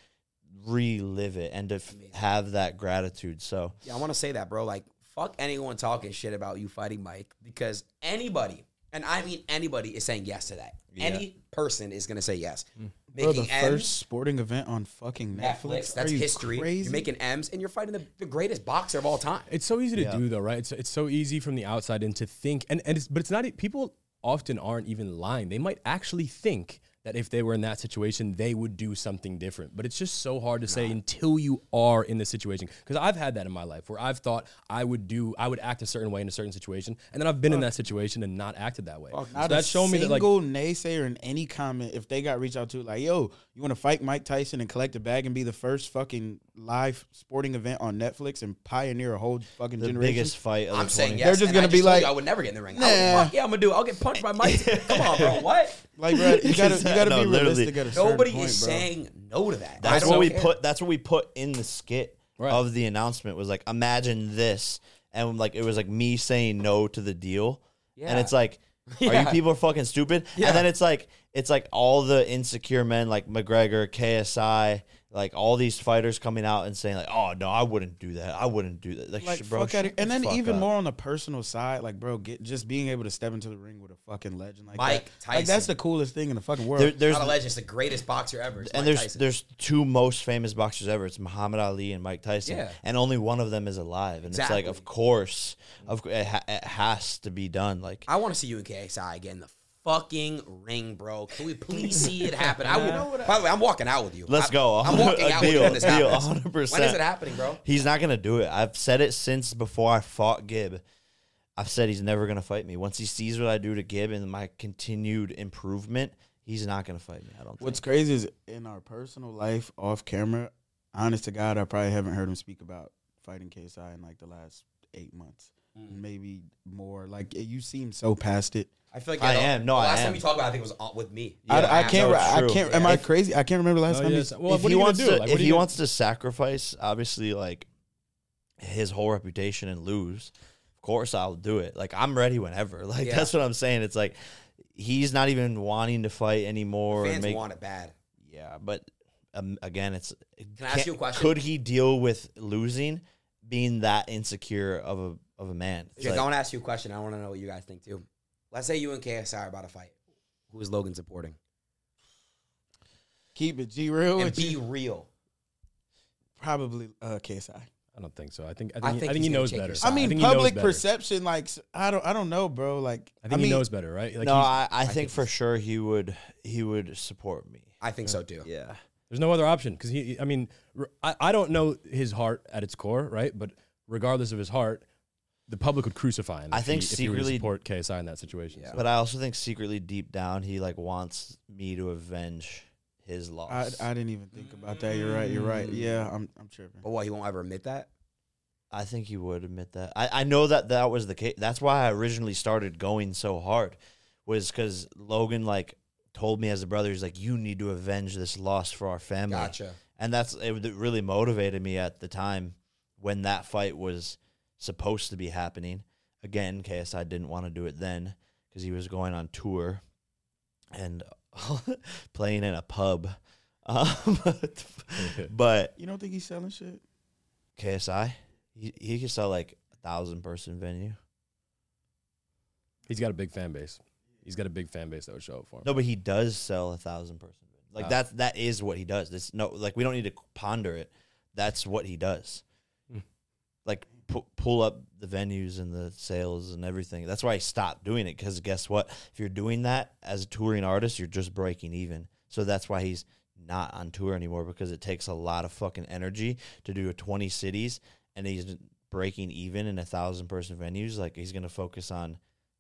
relive it and to have that gratitude. So Yeah, I want to say that, bro. Like, fuck anyone talking shit about you fighting Mike because anybody, and I mean anybody, is saying yes to that. Yeah. Any person is gonna say yes. Bro, the Making M's, first sporting event on fucking Netflix. Netflix, that's Are you history. Crazy? You're making M's and you're fighting the greatest boxer of all time. it's so easy to Yeah. do though, right? It's so easy from the outside in to think, and but it's not. People often aren't even lying. They might actually think that if they were in that situation, they would do something different. But it's just so hard to say until you are in the situation. Because I've had that in my life where I've thought I would act a certain way in a certain situation, and then I've been in that situation and not acted that way. So Not that's shown me that like single naysayer in any comment, if they got reached out to, like, yo, you want to fight Mike Tyson and collect a bag and be the first fucking live sporting event on Netflix and pioneer a whole fucking the generation? biggest fight of I'm the saying 20 yes. They're just and gonna I be told like, you I would never get in the ring. Nah. Fuck yeah, I'm gonna do. I'll get punched by Mike. Come on, bro. What? Like, bro, you gotta No, be literally. realistic at a certain Nobody point, is bro. saying no to that. That's I what don't we care. put. That's what we put in the skit Right. of the announcement. Was like, imagine this, and like it was like me saying no to the deal, and Yeah. it's like, are you Yeah. people fucking stupid? Yeah. And then it's like all the insecure men like McGregor, KSI, like all these fighters coming out and saying like, oh no, I wouldn't do that. I wouldn't do that. Like, Like, bro, fuck shut out and the then fuck even up. more on the personal side, like, bro, just being able to step into the ring with a fucking legend like Mike that. Tyson. Like, that's the coolest thing in the fucking world. There's Not a legend. It's the greatest boxer ever. It's and Mike there's Tyson. there's two most famous boxers ever. It's Muhammad Ali and Mike Tyson, Yeah. and only one of them is alive. And it's Exactly. like, of course, it has to be done. Like, I want to see you and KSI get in the fucking ring, bro. Can we please see it happen? I would. By the way, I'm walking out with you. let's go. I'm walking out with you when this Deal, happens. 100%. When is it happening, bro? He's not gonna do it. I've said it since before I fought Gib. I've said he's never gonna fight me. Once he sees what I do to Gib and my continued improvement, he's not gonna fight me. I don't think. What's crazy is in our personal life, off camera, honest to God, I probably haven't heard him speak about fighting KSI in like the last 8 months, maybe more. Like, you seem so past it. I feel like I am. No, the I last am. time you talked about it, I think it was with me. Yeah, I can't. no, it's I true. can't. Yeah. Am I crazy? I can't remember the last Oh, time. yes. Well, if what he are you wants gonna do? to, Like, if what are he you wants to sacrifice, obviously, like his whole reputation and lose, of course I'll do it. Like, I'm ready whenever. Like, Yeah. that's what I'm saying. It's like he's not even wanting to fight anymore. Fans and want it bad. Yeah, but again, it's. Can I ask you a question? Could he deal with losing, being that insecure of a man? It's Jake, like- I want to ask you a question. I want to know what you guys think too. Let's say you and KSI are about to fight. Who is Logan supporting? Keep it G real. And with be you. real. Probably KSI. I don't think so. I think think he he's gonna knows take better. your side. I mean, think he knows public better. perception. Like, I don't know, bro. Like, I think he knows better, right? Like no, he's- I think for sure he would support me. I think so too. Yeah. there's no other option because I don't know his heart at its core, right? But regardless of his heart, the public would crucify him. I if think if he were to secretly- support KSI in that situation. Yeah. So. But I also think secretly deep down he like wants me to avenge his loss. I didn't even think about that. You're right. You're right. Yeah, I'm tripping. But what, he won't ever admit that? I think he would admit that. I know that was the case. That's why I originally started going so hard, was because Logan like told me as a brother, he's like, you need to avenge this loss for our family. Gotcha. And it really motivated me at the time when that fight was supposed to be happening. Again, KSI didn't want to do it then because he was going on tour and playing in a pub. But You don't think he's selling shit? KSI, he could sell like 1,000-person venue. He's got a big fan base. He's got a big fan base that would show up for him. No, but he does sell 1,000-person venue. Like that is what he does. This we don't need to ponder it. That's what he does. Like pull up the venues and the sales and everything. That's why he stopped doing it, because guess what? If you're doing that as a touring artist, you're just breaking even. So that's why he's not on tour anymore, because it takes a lot of fucking energy to do 20 cities, and he's breaking even in 1,000-person venues. Like, he's going to focus on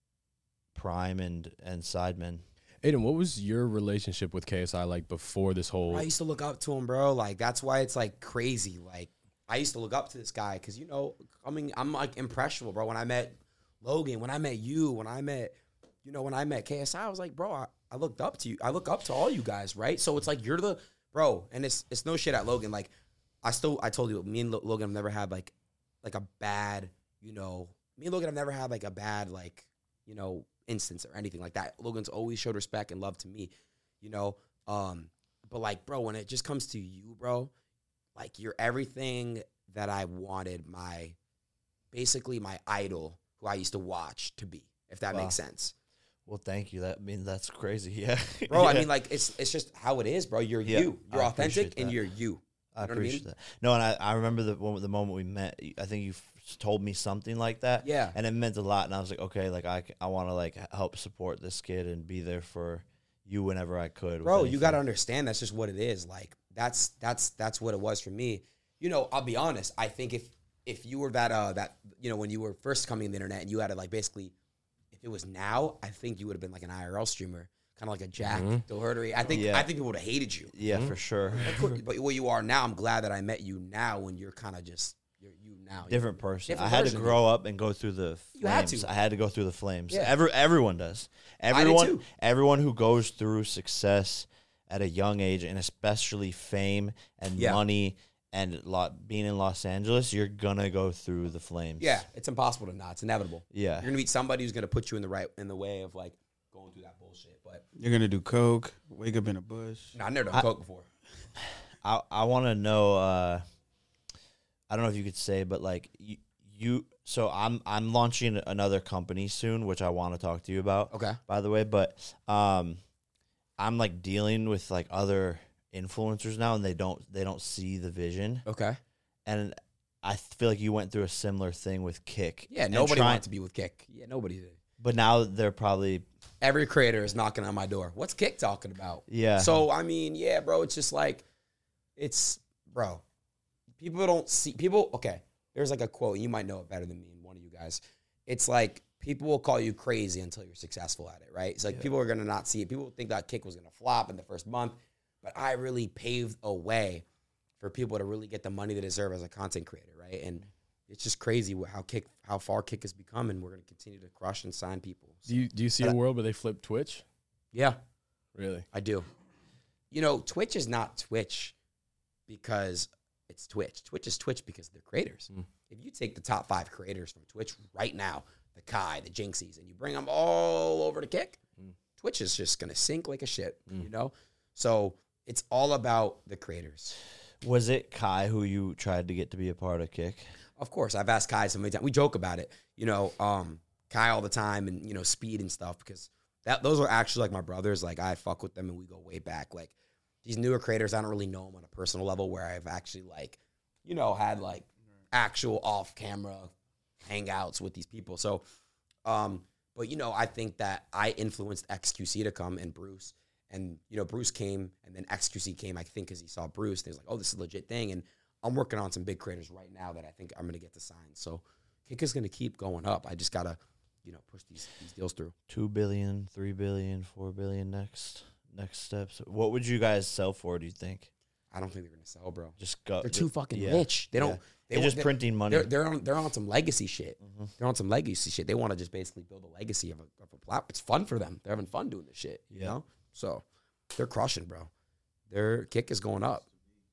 Prime and Sidemen. Aiden, what was your relationship with KSI like before this whole... I used to look up to him, bro. Like, that's why it's, like, crazy. Like, I used to look up to this guy because, you know, I'm, like, impressionable, bro. When I met Logan, when I met you, when I met KSI, I was like, bro, I looked up to you. I look up to all you guys, right? So it's like, you're the... Bro, and it's no shit at Logan. Like, I told you, me and Logan have never had, like a bad, you know... Me and Logan have never had, like, a bad, like, you know... instance or anything like that. Logan's always showed respect and love to me, you know. But like, bro, when it just comes to you, bro, like, you're everything that I wanted basically my idol who I used to watch to be, if that makes sense. Well, thank you. That's crazy. Yeah, bro. Yeah. I mean, like, it's just how it is, bro. You're you. You're authentic and you're you. I appreciate that. No, and I remember the moment we met. I think you told me something like that. Yeah. And it meant a lot. And I was like, okay, like I want to like help support this kid and be there for you whenever I could. Bro, you got to understand that's just what it is. Like, that's what it was for me. You know, I'll be honest. I think if you were that you know, when you were first coming on the internet and you had to, like, basically, if it was now, I think you would have been like an IRL streamer. Kind of like a Jack Doherty. I think people would have hated you. Yeah, for sure. But what you are now, I'm glad that I met you now when you're kind of just, you're you now. Different person. Different I had to version. grow up and go through the flames. You had to. I had to go through the flames. Yeah. Everyone does. did too. Everyone who goes through success at a young age, and especially fame and money and being in Los Angeles, you're gonna go through the flames. Yeah, it's impossible to not. It's inevitable. Yeah. You're gonna meet somebody who's gonna put you in the way of, like, going through that bullshit. But You're gonna do coke, wake up in a bush. no, I've never done coke before. I want to know. I don't know if you could say, but like you. So I'm launching another company soon, which I want to talk to you about. Okay. By the way, but I'm like dealing with like other influencers now, and they don't see the vision. Okay. And I feel like you went through a similar thing with Kick. Yeah, and nobody wanted to be with Kick. Yeah, nobody did. But now they're probably. Every creator is knocking on my door. What's Kick talking about? Yeah. So, I mean, yeah, bro, it's just like, bro, people don't see, okay, there's like a quote, you might know it better than me and one of you guys. It's like, people will call you crazy until you're successful at it, right? It's like, people are going to not see it. People think that Kick was going to flop in the first month, but I really paved a way for people to really get the money they deserve as a content creator, right? And it's just crazy how far Kick has become, and we're going to continue to crush and sign people. So, Do you see a world where they flip Twitch? yeah, Really? I do. You know, Twitch is not Twitch because it's Twitch. Twitch is Twitch because they're creators. If you take the top 5 creators from Twitch right now, the Kai, the Jinxies, and you bring them all over to Kick, Twitch is just going to sink like a shit, you know? So it's all about the creators. Was it Kai who you tried to get to be a part of Kick? Of course, I've asked Kai so many times. We joke about it, you know, Kai all the time, and, you know, Speed and stuff, because those are actually like my brothers. Like, I fuck with them and we go way back. Like, these newer creators, I don't really know them on a personal level, where I've actually, like, you know, had like actual off camera hangouts with these people. So, but, you know, I think that I influenced XQC to come, and Bruce, and, you know, Bruce came, and then XQC came, I think, because he saw Bruce, and he was like, oh, this is a legit thing. And I'm working on some big creators right now that I think I'm going to get to sign. So Kick is going to keep going up. I just got to, you know, push these deals through. 2 billion, 3 billion, 4 billion next steps. What would you guys sell for, do you think? I don't think they're going to sell, bro. Just go. They're too fucking rich. They don't. They're just printing money. They're on some legacy shit. They're on some legacy shit. They want to just basically build a legacy of a platform. It's fun for them. They're having fun doing this shit. You know? So they're crushing, bro. Their Kick is going up. We're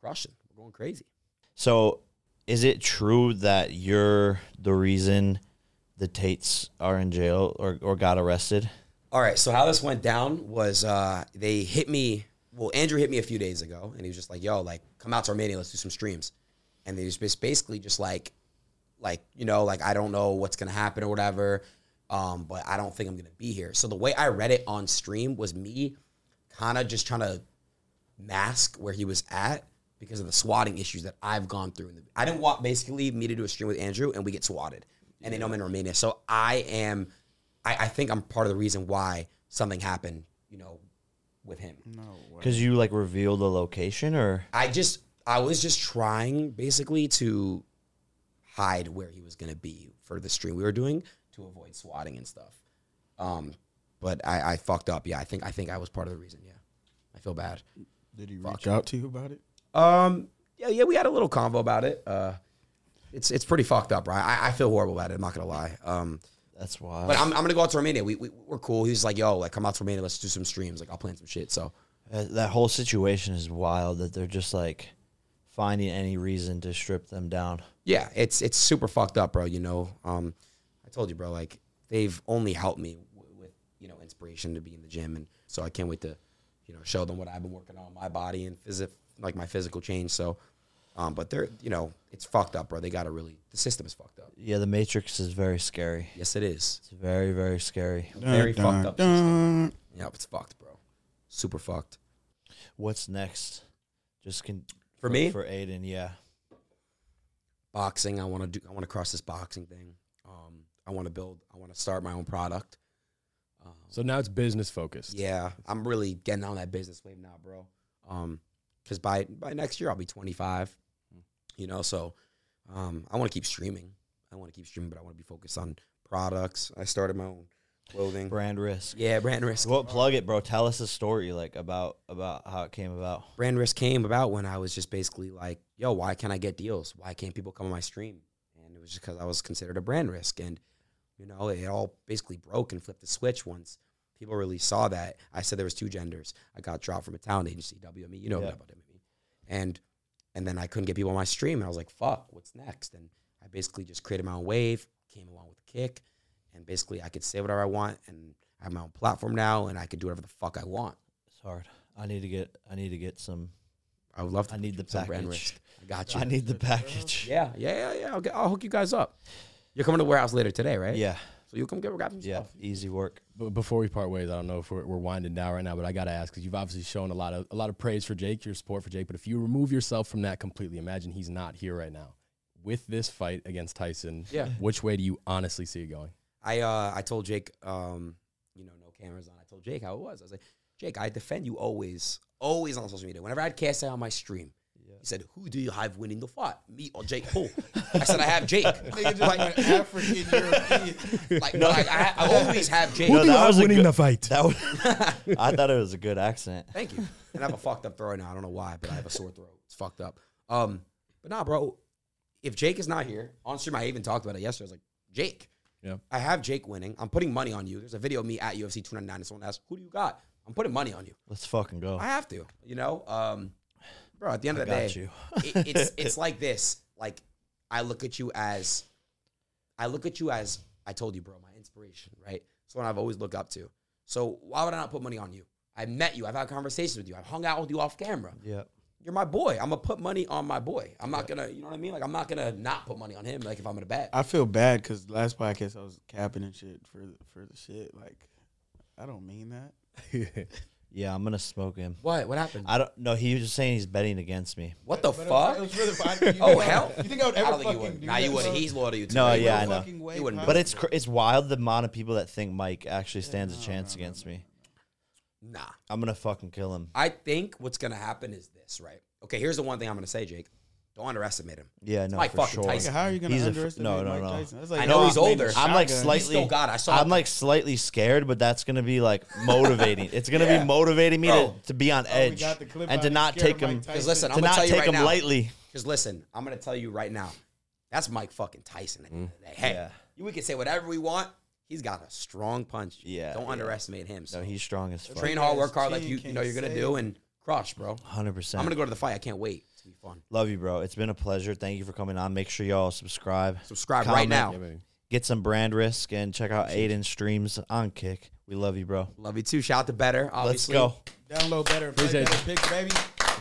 crushing. We're going crazy. So, is it true that you're the reason the Tates are in jail or got arrested? All right, so how this went down was they hit me. Well, Andrew hit me a few days ago, and he was just like, "Yo, like, come out to Armenia, let's do some streams." And they just basically just like you know, like I don't know what's gonna happen or whatever, but I don't think I'm gonna be here. So the way I read it on stream was me kind of just trying to mask where he was at because of the swatting issues that I've gone through. I didn't want basically me to do a stream with Andrew and we get swatted, and they know I'm in Romania. So I think I'm part of the reason why something happened, you know, with him. No way. Because you like revealed the location, or I was just trying basically to hide where he was going to be for the stream we were doing to avoid swatting and stuff. But I fucked up. Yeah, I think I was part of the reason. Yeah, I feel bad. Did he reach out to you about it? Yeah, we had a little convo about it. It's pretty fucked up, right? I feel horrible about it. I'm not gonna lie. that's wild. But I'm gonna go out to Romania. We're cool. He's like, yo, like come out to Romania. Let's do some streams. Like I'll plan some shit. So That whole situation is wild. That they're just like finding any reason to strip them down. yeah, it's super fucked up, bro. You know, I told you, bro. Like they've only helped me with you know inspiration to be in the gym, and so I can't wait to you know show them what I've been working on my body and like my physical change. So, but they're you know it's fucked up, bro. They gotta really the system is fucked up. Yeah, the Matrix is very scary. Yes, it is. It's very, very scary. Very fucked up system. Yeah, it's fucked, bro. Super fucked. What's next? For me? For Aiden, yeah. Boxing. I want to cross this boxing thing. I want to start my own product. So now it's business focused. Yeah, I'm really getting on that business wave now, bro. Because by next year I'll be 25. You know, so I want to keep streaming. But I want to be focused on products. I started my own clothing. Brand risk. Yeah, brand risk. Well, plug it, bro. Tell us a story like about how it came about. Brand risk came about when I was just basically like, yo, why can't I get deals? Why can't people come on my stream? And it was just because I was considered a brand risk. And, you know, it all basically broke and flipped the switch once people really saw that. I said there was two genders. I got dropped from a talent agency, WME. You know about WME. And then I couldn't get people on my stream. And I was like, fuck, what's next? And I basically just created my own wave, came along with Kick. And basically, I could say whatever I want, and I have my own platform now, and I could do whatever the fuck I want. It's hard. I need to get some. I would love to. I need the some brand package. risk. I got you. I need the package. Yeah. I'll hook you guys up. You're coming to the warehouse later today, right? Yeah. So you'll come grab some Yeah. stuff. Easy work. But before we part ways, I don't know if we're winding down right now, but I got to ask because you've obviously shown a lot of praise for Jake, your support for Jake. But if you remove yourself from that completely, imagine he's not here right now. With this fight against Tyson, which way do you honestly see it going? I told Jake, no cameras on. I told Jake how it was. I was like, Jake, I defend you always on social media. Whenever I had KSI on my stream, he said, who do you have winning the fight? Me or Jake Paul? I said, I have Jake. African European. I always have Jake. No, that was winning the fight? That was, I thought it was a good accent. Thank you. And I have a fucked up throat now. I don't know why, but I have a sore throat. It's fucked up. But nah, bro, if Jake is not here, on stream, I even talked about it yesterday. I was like, Jake. Yeah. I have Jake winning. I'm putting money on you. There's a video of me at UFC 299 and someone asked, who do you got? I'm putting money on you. Let's fucking go. I have to, you know? Bro, at the end of the got day, you. it's like this. Like, I look at you as, I told you, bro, my inspiration, right? Someone I've always looked up to. So why would I not put money on you? I met you. I've had conversations with you. I've hung out with you off camera. Yeah. You're my boy. I'm going to put money on my boy. I'm not going to, you know what I mean? Like, I'm not going to not put money on him, like, if I'm in a bet. I feel bad because last podcast I was capping and shit for the shit. Like, I don't mean that. Yeah, I'm gonna smoke him. What? What happened? I don't know. He was just saying he's betting against me. What the fuck? Oh, hell. You think I would I ever don't think you fucking would. do Nah, that, you wouldn't. bro? He's loyal to you, too. No, He yeah, I wouldn't. know. He wouldn't. But it's wild the amount of people that think Mike actually stands a chance against me. Nah. I'm gonna fucking kill him. I think what's going to happen is this, right? Okay, here's the one thing I'm going to say, Jake. Don't underestimate him. Yeah, no, Mike for fucking sure. Tyson. How are you gonna He's a underestimate no. Mike Tyson? That's I like know Rock he's made older. the I'm like shotgun. slightly. He's still God. I saw I'm him. like slightly scared, but that's gonna be like motivating. It's gonna be motivating me Bro. to be on we edge got the clip and out. to He's not scared take of Mike him. Tyson. Because listen, I'm To going to not tell you take right him now. lightly. Because listen, I'm going to tell you right now. That's Mike fucking Tyson at the end of the day. Hey, Yeah. we can say whatever we want. He's got a strong punch. Yeah, Don't yeah. underestimate him. So No, he's strong as fuck. train hard, work hard like Chin you can't know you're going to say do, it. and Crush, bro. 100%. I'm gonna go to the fight. I can't wait. It's gonna be fun. Love you, bro. It's been a pleasure. Thank you for coming on. Make sure y'all subscribe. Subscribe comment, right now. Get some brand risk and check out Aiden's streams on Kick. We love you, bro. Love you too. Shout out to Better. Obviously. Let's go. Download Better. Play Appreciate better picks, baby.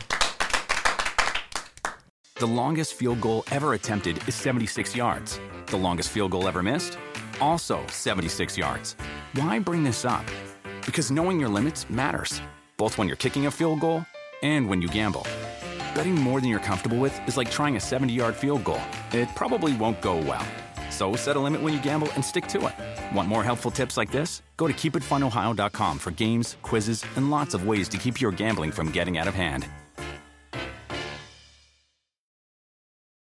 The longest field goal ever attempted is 76 yards. The longest field goal ever missed? Also 76 yards. Why bring this up? Because knowing your limits matters, both when you're kicking a field goal and when you gamble. Betting more than you're comfortable with is like trying a 70-yard field goal. It probably won't go well. So set a limit when you gamble and stick to it. Want more helpful tips like this? Go to keepitfunohio.com for games, quizzes, and lots of ways to keep your gambling from getting out of hand.